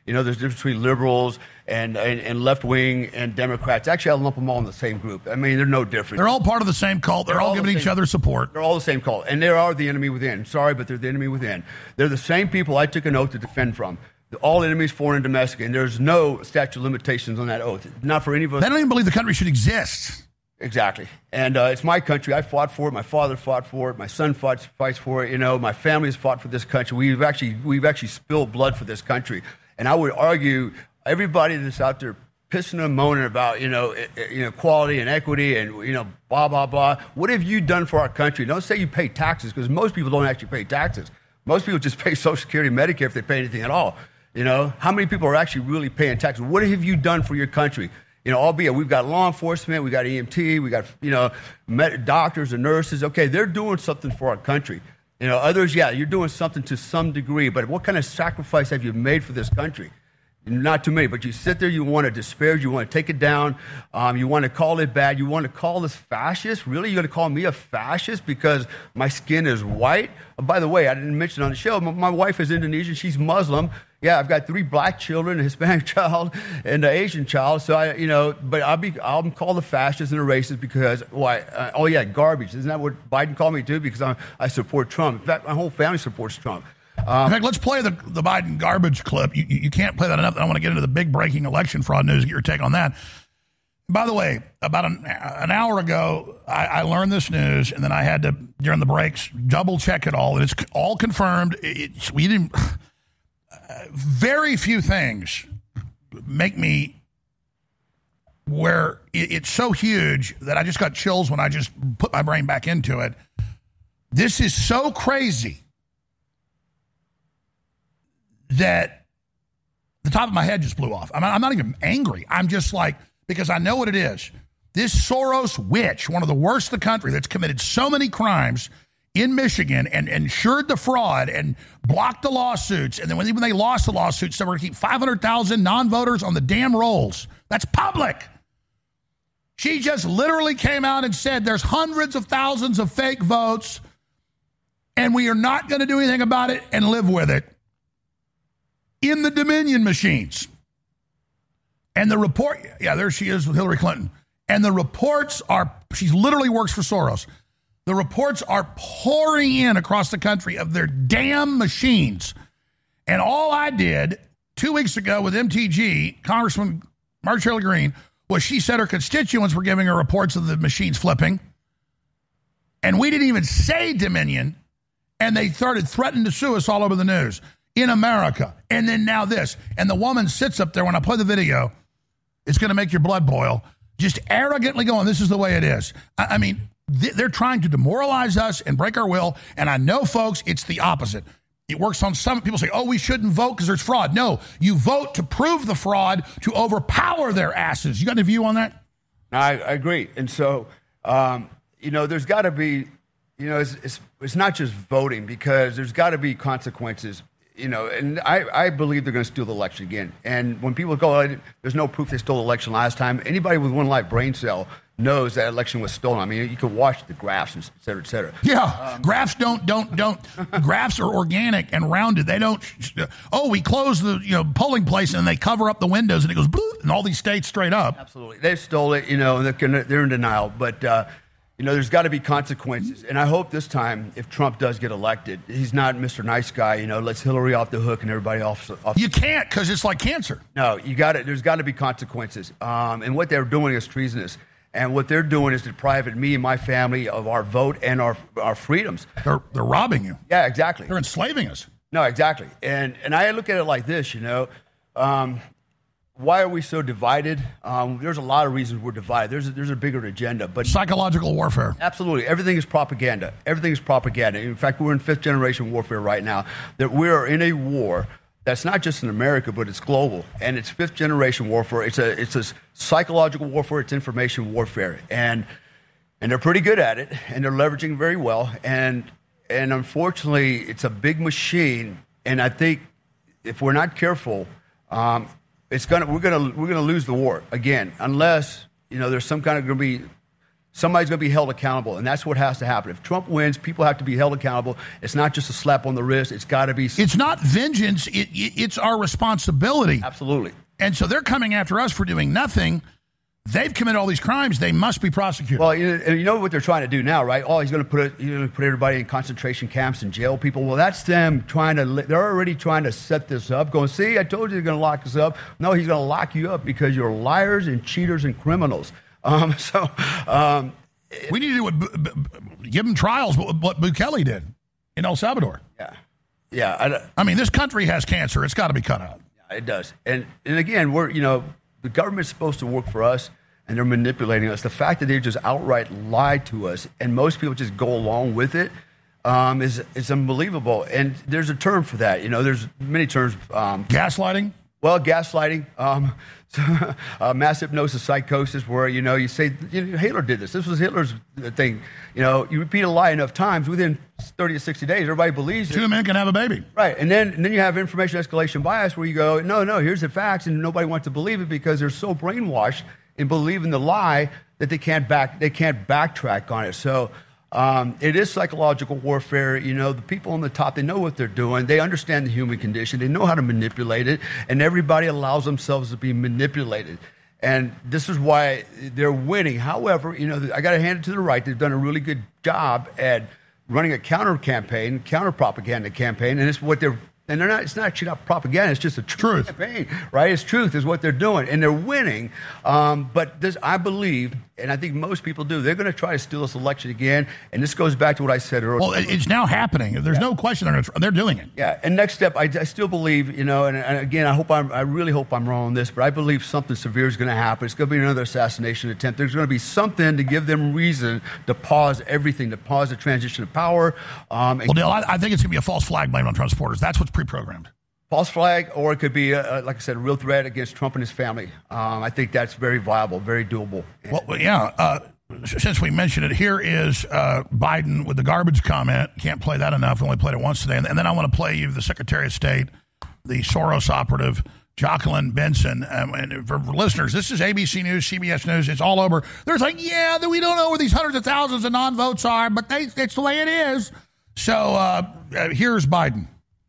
S10: You know, there's a difference between liberals and, and, and left-wing and Democrats. Actually, I lump them all in the same group. I mean, they're no different.
S3: They're all part of the same cult. They're, they're all, all giving the each other support.
S10: They're all the same cult. And they are the enemy within. Sorry, but they're the enemy within. They're the same people I took an oath to defend from. All enemies, foreign and domestic. And there's no statute of limitations on that oath. Not for any of us.
S3: They don't even believe the country should exist.
S10: Exactly. And uh, it's my country. I fought for it. My father fought for it. My son fought, fights for it. You know, my family has fought for this country. We've actually, we've actually spilled blood for this country. And I would argue everybody that's out there pissing and moaning about, you know, you know, equality and equity and, you know, blah, blah, blah. What have you done for our country? Don't say you pay taxes, because most people don't actually pay taxes. Most people just pay Social Security and Medicare if they pay anything at all. You know, how many people are actually really paying taxes? What have you done for your country? You know, albeit we've got law enforcement, we got E M T, we got, you know, med- doctors and nurses. Okay, they're doing something for our country. You know, others, yeah, you're doing something to some degree, but what kind of sacrifice have you made for this country? Not too many, but you sit there, you want to disparage, you want to take it down, um, you want to call it bad, you want to call us fascist? Really? You're going to call me a fascist because my skin is white? Oh, by the way, I didn't mention on the show, my, my wife is Indonesian, she's Muslim. Yeah, I've got three black children, a Hispanic child, and an Asian child. So I, you know, but I'll be, I'll call the fascists and the racists because why? Uh, oh yeah, garbage. Isn't that what Biden called me too? Because I, I support Trump. In fact, my whole family supports Trump. Um,
S3: In fact, let's play the the Biden garbage clip. You, you can't play that enough. I want to get into the big breaking election fraud news. Get your take on that. By the way, about an, an hour ago, I, I learned this news, and then I had to during the breaks double check it all, and it's all confirmed. It's, we didn't. Very few things make me where it, it's so huge that I just got chills when I just put my brain back into it. This is so crazy that the top of my head just blew off. I'm, I'm not even angry. I'm just like, because I know what it is. This Soros witch, one of the worst in the country, that's committed so many crimes in Michigan and ensured the fraud and blocked the lawsuits. And then when, when they lost the lawsuits, they were going to keep five hundred thousand non-voters on the damn rolls. That's public. She just literally came out and said there's hundreds of thousands of fake votes and we are not going to do anything about it and live with it in the Dominion machines. And the report, yeah, there she is with Hillary Clinton. And the reports are, she literally works for Soros. The reports are pouring in across the country of their damn machines. And all I did two weeks ago with M T G, Congressman Marjorie Greene, was she said her constituents were giving her reports of the machines flipping. And we didn't even say Dominion. And they started threatening to sue us all over the news in America. And then now this. And the woman sits up there when I play the video. It's going to make your blood boil. Just arrogantly going, this is the way it is. I, I mean, they're trying to demoralize us and break our will, and I know, folks, it's the opposite. It works on some people say, oh, we shouldn't vote because there's fraud. No, you vote to prove the fraud, to overpower their asses. You got any view on that?
S10: I, I agree. And so, um, you know, there's got to be, you know, it's, it's, it's not just voting, because there's got to be consequences. You know, and I, I believe they're going to steal the election again. And when people go, oh, there's no proof they stole the election last time, anybody with one live brain cell knows that election was stolen. I mean, you can watch the graphs, and et cetera, et cetera.
S3: Yeah, um, graphs don't, don't, don't, graphs are organic and rounded. They don't, oh, we close the, you know, polling place and they cover up the windows and it goes, bloop, and all these states straight up.
S10: Absolutely. They stole it, you know, and they're, they're in denial. But, uh, you know, there's got to be consequences. And I hope this time, if Trump does get elected, he's not Mister Nice Guy, you know, lets Hillary off the hook and everybody off. off
S3: you can't, because it's like cancer.
S10: No, you got it. There's got to be consequences. Um, and what they're doing is treasonous. And what they're doing is depriving me and my family of our vote and our our freedoms.
S3: They're they're robbing you.
S10: Yeah, exactly.
S3: They're enslaving us.
S10: No, exactly. And and I look at it like this, you know. Um, why are we so divided? Um, there's a lot of reasons we're divided. There's a, there's a bigger agenda. But
S3: psychological warfare.
S10: Absolutely. Everything is propaganda. Everything is propaganda. In fact, we're in fifth generation warfare right now. That we are in a war that's not just in America, but it's global, and it's fifth generation warfare. It's a it's a psychological warfare. It's information warfare, and and they're pretty good at it, and they're leveraging very well. And and unfortunately, it's a big machine. And I think if we're not careful, um, it's gonna we're gonna we're gonna lose the war again, unless you know there's some kind of going to be Somebody's going to be held accountable, and that's what has to happen. If Trump wins, people have to be held accountable. It's not just a slap on the wrist. It's got to be...
S3: It's not vengeance. It, it, it's our responsibility.
S10: Absolutely.
S3: And so they're coming after us for doing nothing. They've committed all these crimes. They must be prosecuted.
S10: Well, you know, you know what they're trying to do now, right? Oh, he's going to put it, he's going to put everybody in concentration camps and jail people. Well, that's them trying to. They're already trying to set this up. Going, see, I told you they're going to lock us up. No, he's going to lock you up because you're liars and cheaters and criminals. Um, so um,
S3: we need to do what, B- B- give them trials. What, what Bukele did in El Salvador.
S10: Yeah, yeah.
S3: I, I mean, this country has cancer. It's got to be cut out.
S10: Yeah, it does. And and again, we're you know. The government's supposed to work for us, and they're manipulating us. The fact that they just outright lied to us, and most people just go along with it, um, is is unbelievable. And there's a term for that. You know, there's many terms. Um,
S3: gaslighting?
S10: Well, gaslighting, um, uh, mass hypnosis, psychosis, where, you know, you say, you know, Hitler did this. This was Hitler's thing. You know, you repeat a lie enough times, within thirty to sixty days, everybody believes it.
S3: Two men can have a baby.
S10: Right. And then and then you have information escalation bias where you go, no, no, here's the facts, and nobody wants to believe it because they're so brainwashed in believing the lie that they can't back they can't backtrack on it. So um, it is psychological warfare. You know, the people on the top, they know what they're doing. They understand the human condition. They know how to manipulate it, and everybody allows themselves to be manipulated. And this is why they're winning. However, you know, I got to hand it to the right. They've done a really good job at running a counter campaign, counter propaganda campaign, and it's what they're and they're not. It's not actually not propaganda. It's just a truth campaign, right? It's truth is what they're doing, and they're winning. Um, but this, I believe, and I think most people do, they're going to try to steal this election again. And this goes back to what I said earlier.
S3: Well, it's now happening. There's yeah. no question they're gonna, they're doing it.
S10: Yeah. And next step, I, I still believe, you know, and, and again, I hope I'm, I really hope I'm wrong on this, but I believe something severe is going to happen. It's going to be another assassination attempt. There's going to be something to give them reason to pause everything, to pause the transition of power. Um,
S3: well, Dale, I, I think it's going to be a false flag blamed on Trump supporters. That's what's pre-programmed.
S10: False flag, or it could be, uh, like I said, a real threat against Trump and his family. Um, I think that's very viable, very doable.
S3: Well, yeah. Uh, since we mentioned it, here is uh, Biden with the garbage comment. Can't play that enough. We only played it once today. And, and then I want to play you the Secretary of State, the Soros operative, Jacqueline Benson. Um, and for, for listeners, this is A B C News, C B S News. It's all over. There's like, yeah, we don't know where these hundreds of thousands of non-votes are, but they, it's the way it is. So uh, uh, here's Biden.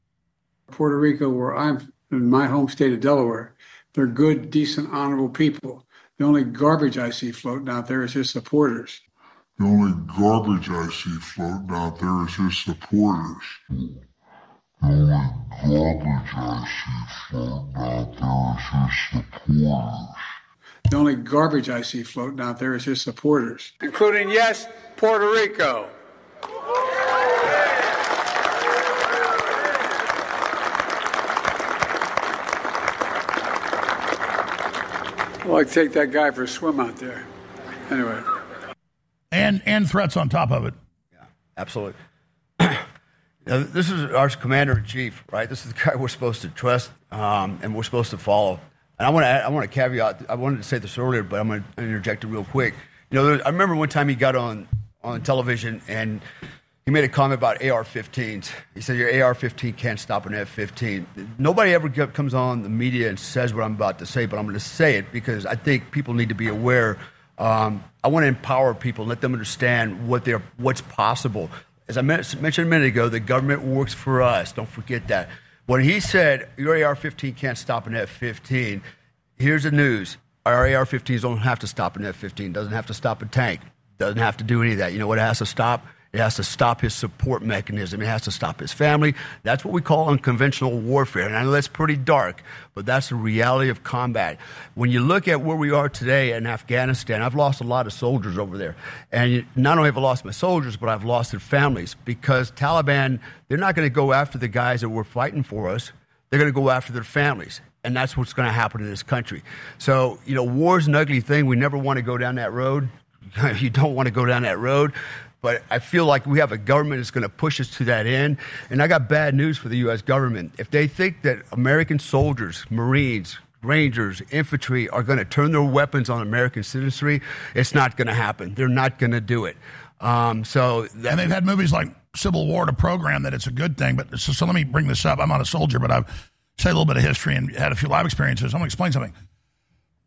S12: Puerto Rico, where I'm in my home state of Delaware, they're good, decent, honorable people. The only garbage I see floating out there is his supporters.
S8: The only garbage I see floating out there is his supporters. The only garbage I see floating out there is his supporters.
S12: The only garbage I see floating out there is his supporters. Including, yes, Puerto Rico. Well, I'd take that guy for a swim out there. Anyway.
S3: And and threats on top of it.
S10: Yeah, absolutely. Now, this is our commander-in-chief, right? This is the guy we're supposed to trust um, and we're supposed to follow. And I want to I want to caveat, I wanted to say this earlier, but I'm going to interject it real quick. You know, I remember one time he got on, on television and he made a comment about A R fifteens. He said, your A R fifteen can't stop an F fifteen. Nobody ever comes on the media and says what I'm about to say, but I'm going to say it because I think people need to be aware. Um, I want to empower people, let them understand what they're, what's possible. As I mentioned a minute ago, the government works for us. Don't forget that. When he said, your A R fifteen can't stop an F fifteen, here's the news. Our A R fifteens don't have to stop an F fifteen. Doesn't have to stop a tank. Doesn't have to do any of that. You know what it has to stop? It has to stop his support mechanism. It has to stop his family. That's what we call unconventional warfare. And I know that's pretty dark, but that's the reality of combat. When you look at where we are today in Afghanistan, I've lost a lot of soldiers over there. And not only have I lost my soldiers, but I've lost their families because Taliban, they're not going to go after the guys that were fighting for us. They're going to go after their families. And that's what's going to happen in this country. So, you know, war's an ugly thing. We never want to go down that road. You don't want to go down that road. But I feel like we have a government that's going to push us to that end. And I got bad news for the U S government. If they think that American soldiers, Marines, Rangers, infantry are going to turn their weapons on American citizenry, it's not going to happen. They're not going to do it. Um, so that,
S3: and they've had movies like Civil War to program that it's a good thing. But so, so let me bring this up. I'm not a soldier, but I've said a little bit of history and had a few live experiences. I'm going to explain something.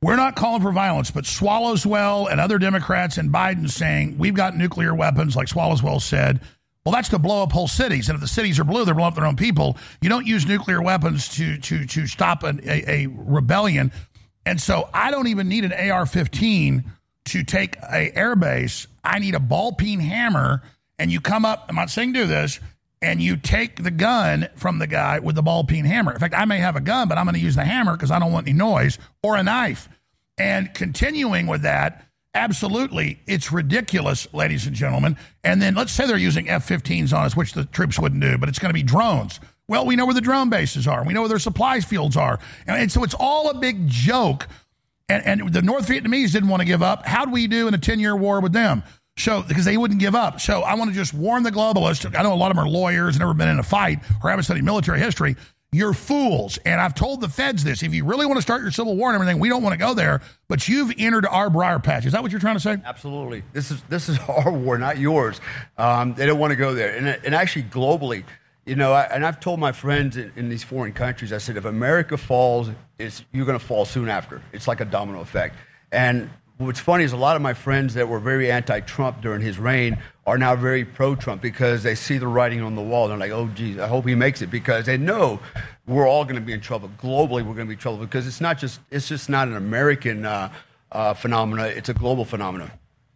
S3: We're not calling for violence, but Swallowswell and other Democrats and Biden saying we've got nuclear weapons, like Swallowswell said. Well, that's to blow up whole cities. And if the cities are blue, they're blowing up their own people. You don't use nuclear weapons to to to stop an, a, a rebellion. And so I don't even need an A R fifteen to take a airbase. I need a ball-peen hammer. And you come up, I'm not saying do this, and you take the gun from the guy with the ball-peen hammer. In fact, I may have a gun, but I'm going to use the hammer because I don't want any noise, or a knife. And continuing with that, absolutely, it's ridiculous, ladies and gentlemen. And then let's say they're using F fifteens on us, which the troops wouldn't do, but it's going to be drones. Well, we know where the drone bases are. We know where their supply fields are. And, and so it's all a big joke. And, and the North Vietnamese didn't want to give up. How do we do in a ten-year war with them? So, because they wouldn't give up. So I want to just warn the globalists. I know a lot of them are lawyers, never been in a fight, or haven't studied military history. You're fools. And I've told the feds this. If you really want to start your civil war and everything, we don't want to go there. But you've entered our briar patch. Is that what you're trying to say?
S10: Absolutely. This is this is our war, not yours. Um, they don't want to go there. And, and actually, globally, you know, I, and I've told my friends in, in these foreign countries, I said, if America falls, it's, you're going to fall soon after. It's like a domino effect. And what's funny is a lot of my friends that were very anti-Trump during his reign are now very pro-Trump because they see the writing on the wall. They're like, oh, geez, I hope he makes it, because they know we're all going to be in trouble. Globally, we're going to be in trouble because it's not just it's just not an American uh, uh, phenomena. It's a global phenomenon.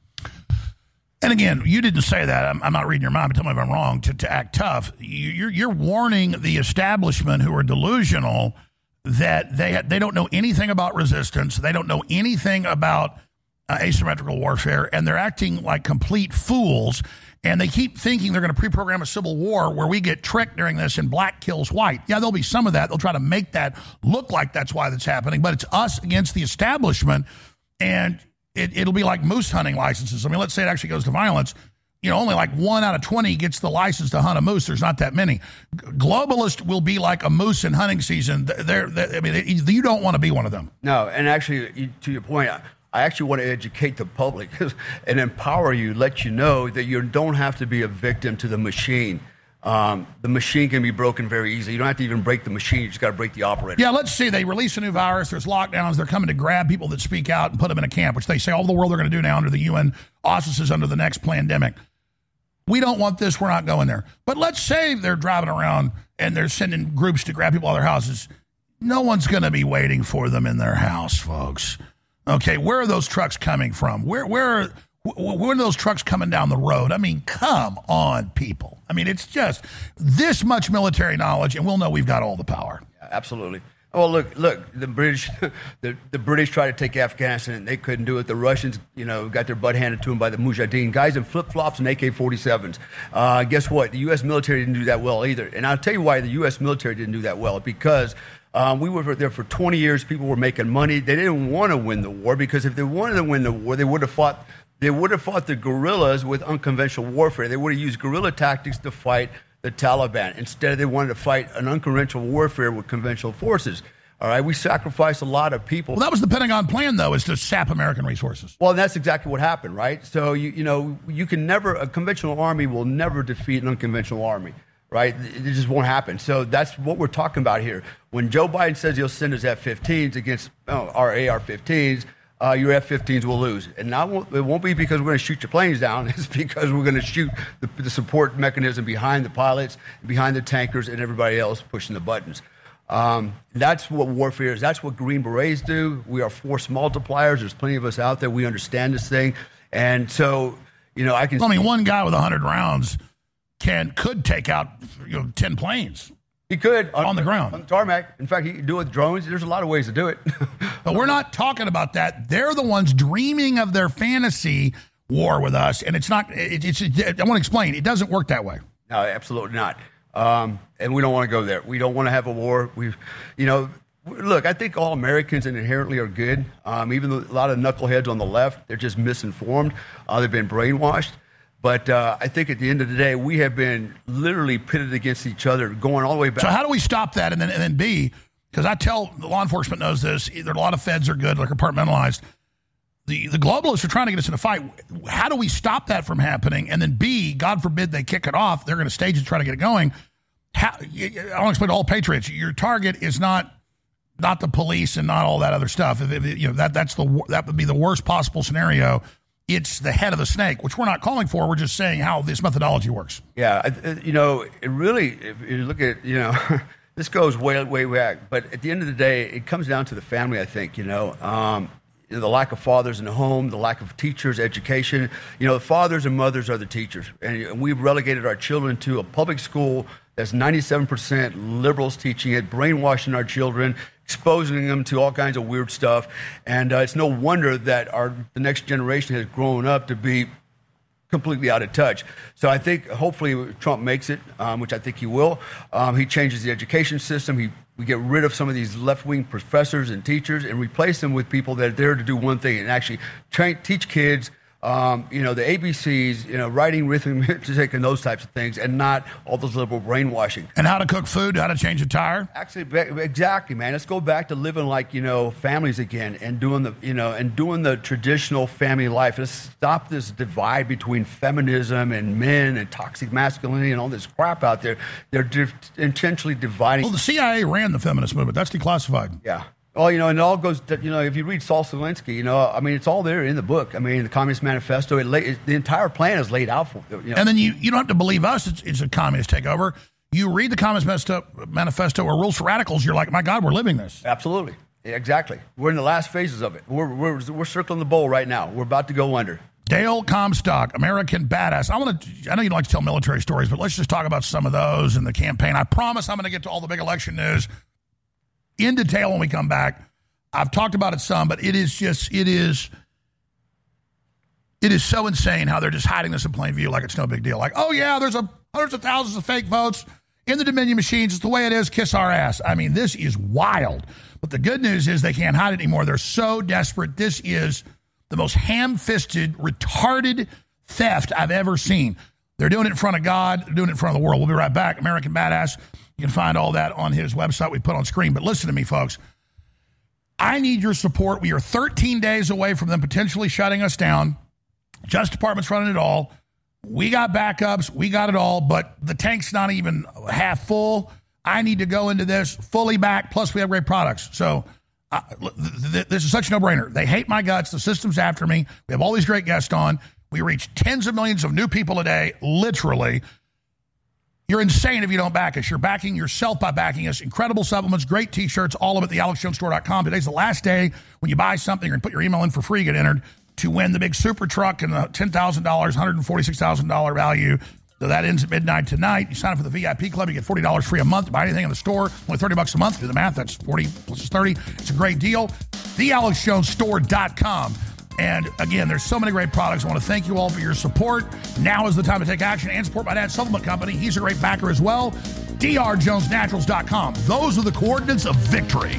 S3: And again, you didn't say that. I'm, I'm not reading your mind, but tell me if I'm wrong. To, to act tough, you, you're, you're warning the establishment who are delusional that they they don't know anything about resistance. They don't know anything about Uh, asymmetrical warfare, and they're acting like complete fools, and they keep thinking they're going to pre-program a civil war where we get tricked during this and black kills white. Yeah, there'll be some of that. They'll try to make that look like that's why that's happening, but it's us against the establishment, and it, it'll be like moose hunting licenses. I mean, let's say it actually goes to violence. You know, only like one out of twenty gets the license to hunt a moose. There's not that many. Globalists will be like a moose in hunting season. They're, they're I mean, you don't want to be one of them.
S10: No, and actually, to your point, I, I actually want to educate the public and empower you, let you know that you don't have to be a victim to the machine. Um, the machine can be broken very easily. You don't have to even break the machine. You just got to break the operator.
S3: Yeah, let's see. They release a new virus. There's lockdowns. They're coming to grab people that speak out and put them in a camp, which they say all the world they're going to do now under the U N auspices under the next pandemic. We don't want this. We're not going there. But let's say they're driving around and they're sending groups to grab people out of their houses. No one's going to be waiting for them in their house, folks. Okay, where are those trucks coming from? Where where where are those trucks coming down the road? I mean, come on, people. I mean, it's just this much military knowledge, and we'll know we've got all the power.
S10: Yeah, absolutely. Well, look, look. The British, the, the British tried to take Afghanistan, and they couldn't do it. The Russians, you know, got their butt handed to them by the Mujahideen guys in flip flops and A K forty-sevens. Uh, guess what? The U S military didn't do that well either. And I'll tell you why the U S military didn't do that well. Because Um, we were there for twenty years. People were making money. They didn't want to win the war, because if they wanted to win the war, they would have fought. They would have fought the guerrillas with unconventional warfare. They would have used guerrilla tactics to fight the Taliban. Instead, they wanted to fight an unconventional warfare with conventional forces. All right, we sacrificed a lot of people.
S3: Well, that was the Pentagon plan, though, is to sap American resources.
S10: Well, that's exactly what happened, right? So you you know you can never a conventional army will never defeat an unconventional army. Right? It just won't happen. So that's what we're talking about here. When Joe Biden says he'll send his F fifteens against oh, our A R fifteens, uh, your F fifteens will lose. And now it won't be because we're going to shoot your planes down. It's because we're going to shoot the, the support mechanism behind the pilots, behind the tankers, and everybody else pushing the buttons. Um, that's what warfare is. That's what Green Berets do. We are force multipliers. There's plenty of us out there. We understand this thing. And so, you know, I can...
S3: I mean, one guy with one hundred rounds... Can could take out you know ten planes.
S10: He could
S3: on, on the ground
S10: on the tarmac. In fact, he could do it with drones. There's a lot of ways to do it.
S3: But we're not talking about that. They're the ones dreaming of their fantasy war with us, and it's not. It, it's. It, I want to explain. It doesn't work that way.
S10: No, absolutely not. Um, and we don't want to go there. We don't want to have a war. We, you know, look. I think all Americans inherently are good. Um, even though a lot of knuckleheads on the left, they're just misinformed. Uh, they've been brainwashed. But uh, I think at the end of the day, we have been literally pitted against each other, going all the way back.
S3: So how do we stop that? And then, and then B, because I tell the law enforcement knows this, either a lot of feds are good, they're compartmentalized. The, the globalists are trying to get us in a fight. How do we stop that from happening? And then B, God forbid they kick it off, they're going to stage it, try to get it going. How, I want to explain to all patriots, your target is not not the police and not all that other stuff. If, if, you know, that that's the that would be the worst possible scenario. It's the head of the snake, which we're not calling for. We're just saying how this methodology works.
S10: Yeah, you know, it really, if you look at, you know, this goes way, way back. But at the end of the day, it comes down to the family, I think, you know. Um, the lack of fathers in the home, the lack of teachers, education. You know, the fathers and mothers are the teachers. And we've relegated our children to a public school that's ninety-seven percent liberals teaching it, brainwashing our children, exposing them to all kinds of weird stuff. And uh, it's no wonder that our the next generation has grown up to be completely out of touch. So I think hopefully Trump makes it, um, which I think he will. Um, he changes the education system. He We get rid of some of these left-wing professors and teachers and replace them with people that are there to do one thing and actually train, teach kids, um, you know, the A B Cs, you know, writing, arithmetic, and those types of things, and not all those liberal brainwashing.
S3: And how to cook food, how to change a tire?
S10: Actually, exactly, man. Let's go back to living like, you know, families again and doing the, you know, and doing the traditional family life. Let's stop this divide between feminism and men and toxic masculinity and all this crap out there. They're di- intentionally dividing.
S3: Well, the C I A ran the feminist movement. That's declassified.
S10: Yeah. Well, you know, and it all goes to, you know, if you read Saul Alinsky, you know, I mean, it's all there in the book. I mean, the Communist Manifesto, it lay, it, the entire plan is laid out for you know.
S3: And then you, you don't have to believe us. It's, it's a communist takeover. You read the Communist Manifesto or Rules for Radicals, you're like, my God, we're living this.
S10: Absolutely. Exactly. We're in the last phases of it. We're, we're, we're circling the bowl right now. We're about to go under.
S3: Dale Comstock, American Badass. I want to. I know you don't like to tell military stories, but let's just talk about some of those in the campaign. I promise I'm going to get to all the big election news in detail when we come back. I've talked about it some, but it is just, it is, it is so insane how they're just hiding this in plain view like it's no big deal. Like, oh yeah, there's a hundreds of thousands of fake votes in the Dominion machines. It's the way it is. Kiss our ass. I mean, this is wild. But the good news is they can't hide it anymore. They're so desperate. This is the most ham-fisted, retarded theft I've ever seen. They're doing it in front of God. They're doing it in front of the world. We'll be right back. American Badass. You can find all that on his website we put on screen. But listen to me, folks. I need your support. We are thirteen days away from them potentially shutting us down. Justice Department's running it all. We got backups. We got it all. But the tank's not even half full. I need to go into this fully back. Plus, we have great products. So uh, th- th- this is such a no-brainer. They hate my guts. The system's after me. We have all these great guests on. We reach tens of millions of new people a day, literally. You're insane if you don't back us. You're backing yourself by backing us. Incredible supplements, great T-shirts, all of it at the alex jones store dot com. Today's the last day when you buy something and put your email in for free, get entered to win the big super truck and the ten thousand dollars, one hundred forty-six thousand dollars value. So that ends at midnight tonight. You sign up for the V I P club, you get forty dollars free a month to buy anything in the store. Only thirty bucks a month. Do the math. That's forty plus thirty. It's a great deal. the alex jones store dot com. And again, there's so many great products. I want to thank you all for your support. Now is the time to take action and support my dad's supplement company. He's a great backer as well. d r jones naturals dot com. Those are the coordinates of victory.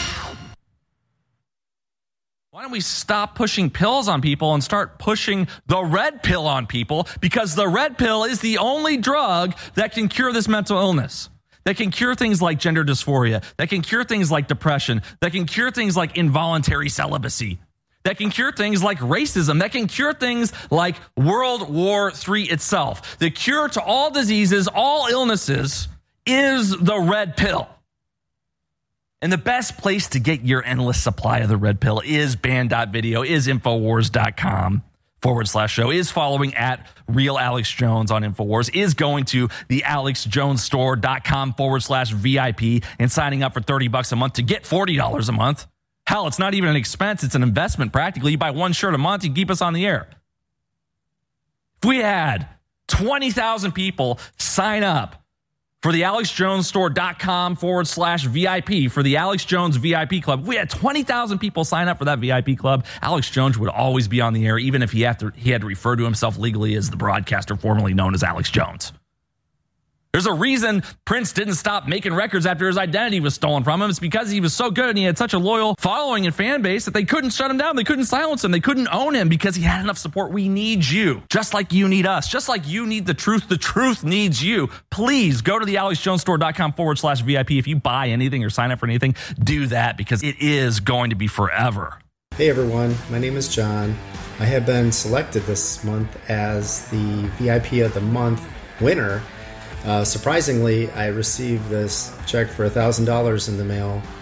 S13: Why don't we stop pushing pills on people and start pushing the red pill on people? Because the red pill is the only drug that can cure this mental illness. That can cure things like gender dysphoria. That can cure things like depression. That can cure things like involuntary celibacy. That can cure things like racism. That can cure things like World War Three itself. The cure to all diseases, all illnesses, is the red pill. And the best place to get your endless supply of the red pill is band dot video, is infowars.com forward slash show, is following at Real Alex Jones on Infowars, is going to the alex jones store dot com forward slash V I P and signing up for thirty bucks a month to get forty dollars a month. Hell, it's not even an expense. It's an investment practically. You buy one shirt a month, you keep us on the air. If we had twenty thousand people sign up for the alex jones store dot com forward slash V I P for the Alex Jones V I P Club, if we had twenty thousand people sign up for that V I P Club, Alex Jones would always be on the air, even if he had to, he had to refer to himself legally as the broadcaster formerly known as Alex Jones. There's a reason Prince didn't stop making records after his identity was stolen from him. It's because he was so good and he had such a loyal following and fan base that they couldn't shut him down. They couldn't silence him. They couldn't own him because he had enough support. We need you, just like you need us, just like you need the truth. The truth needs you. Please go to the alex jones store dot com forward slash V I P. If you buy anything or sign up for anything, do that because it is going to be forever.
S14: Hey everyone, my name is John. I have been selected this month as the V I P of the Month winner. Uh, surprisingly, I received this check for one thousand dollars in the mail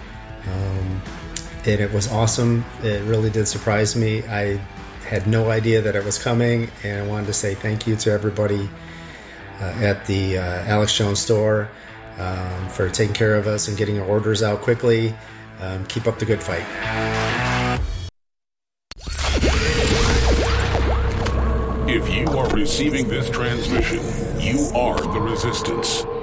S14: Um, and it was awesome. It really did surprise me. I had no idea that it was coming, and I wanted to say thank you to everybody uh, at the uh, Alex Jones store um, for taking care of us and getting our orders out quickly. Um, keep up the good fight.
S1: If you are receiving this transmission, you are the resistance.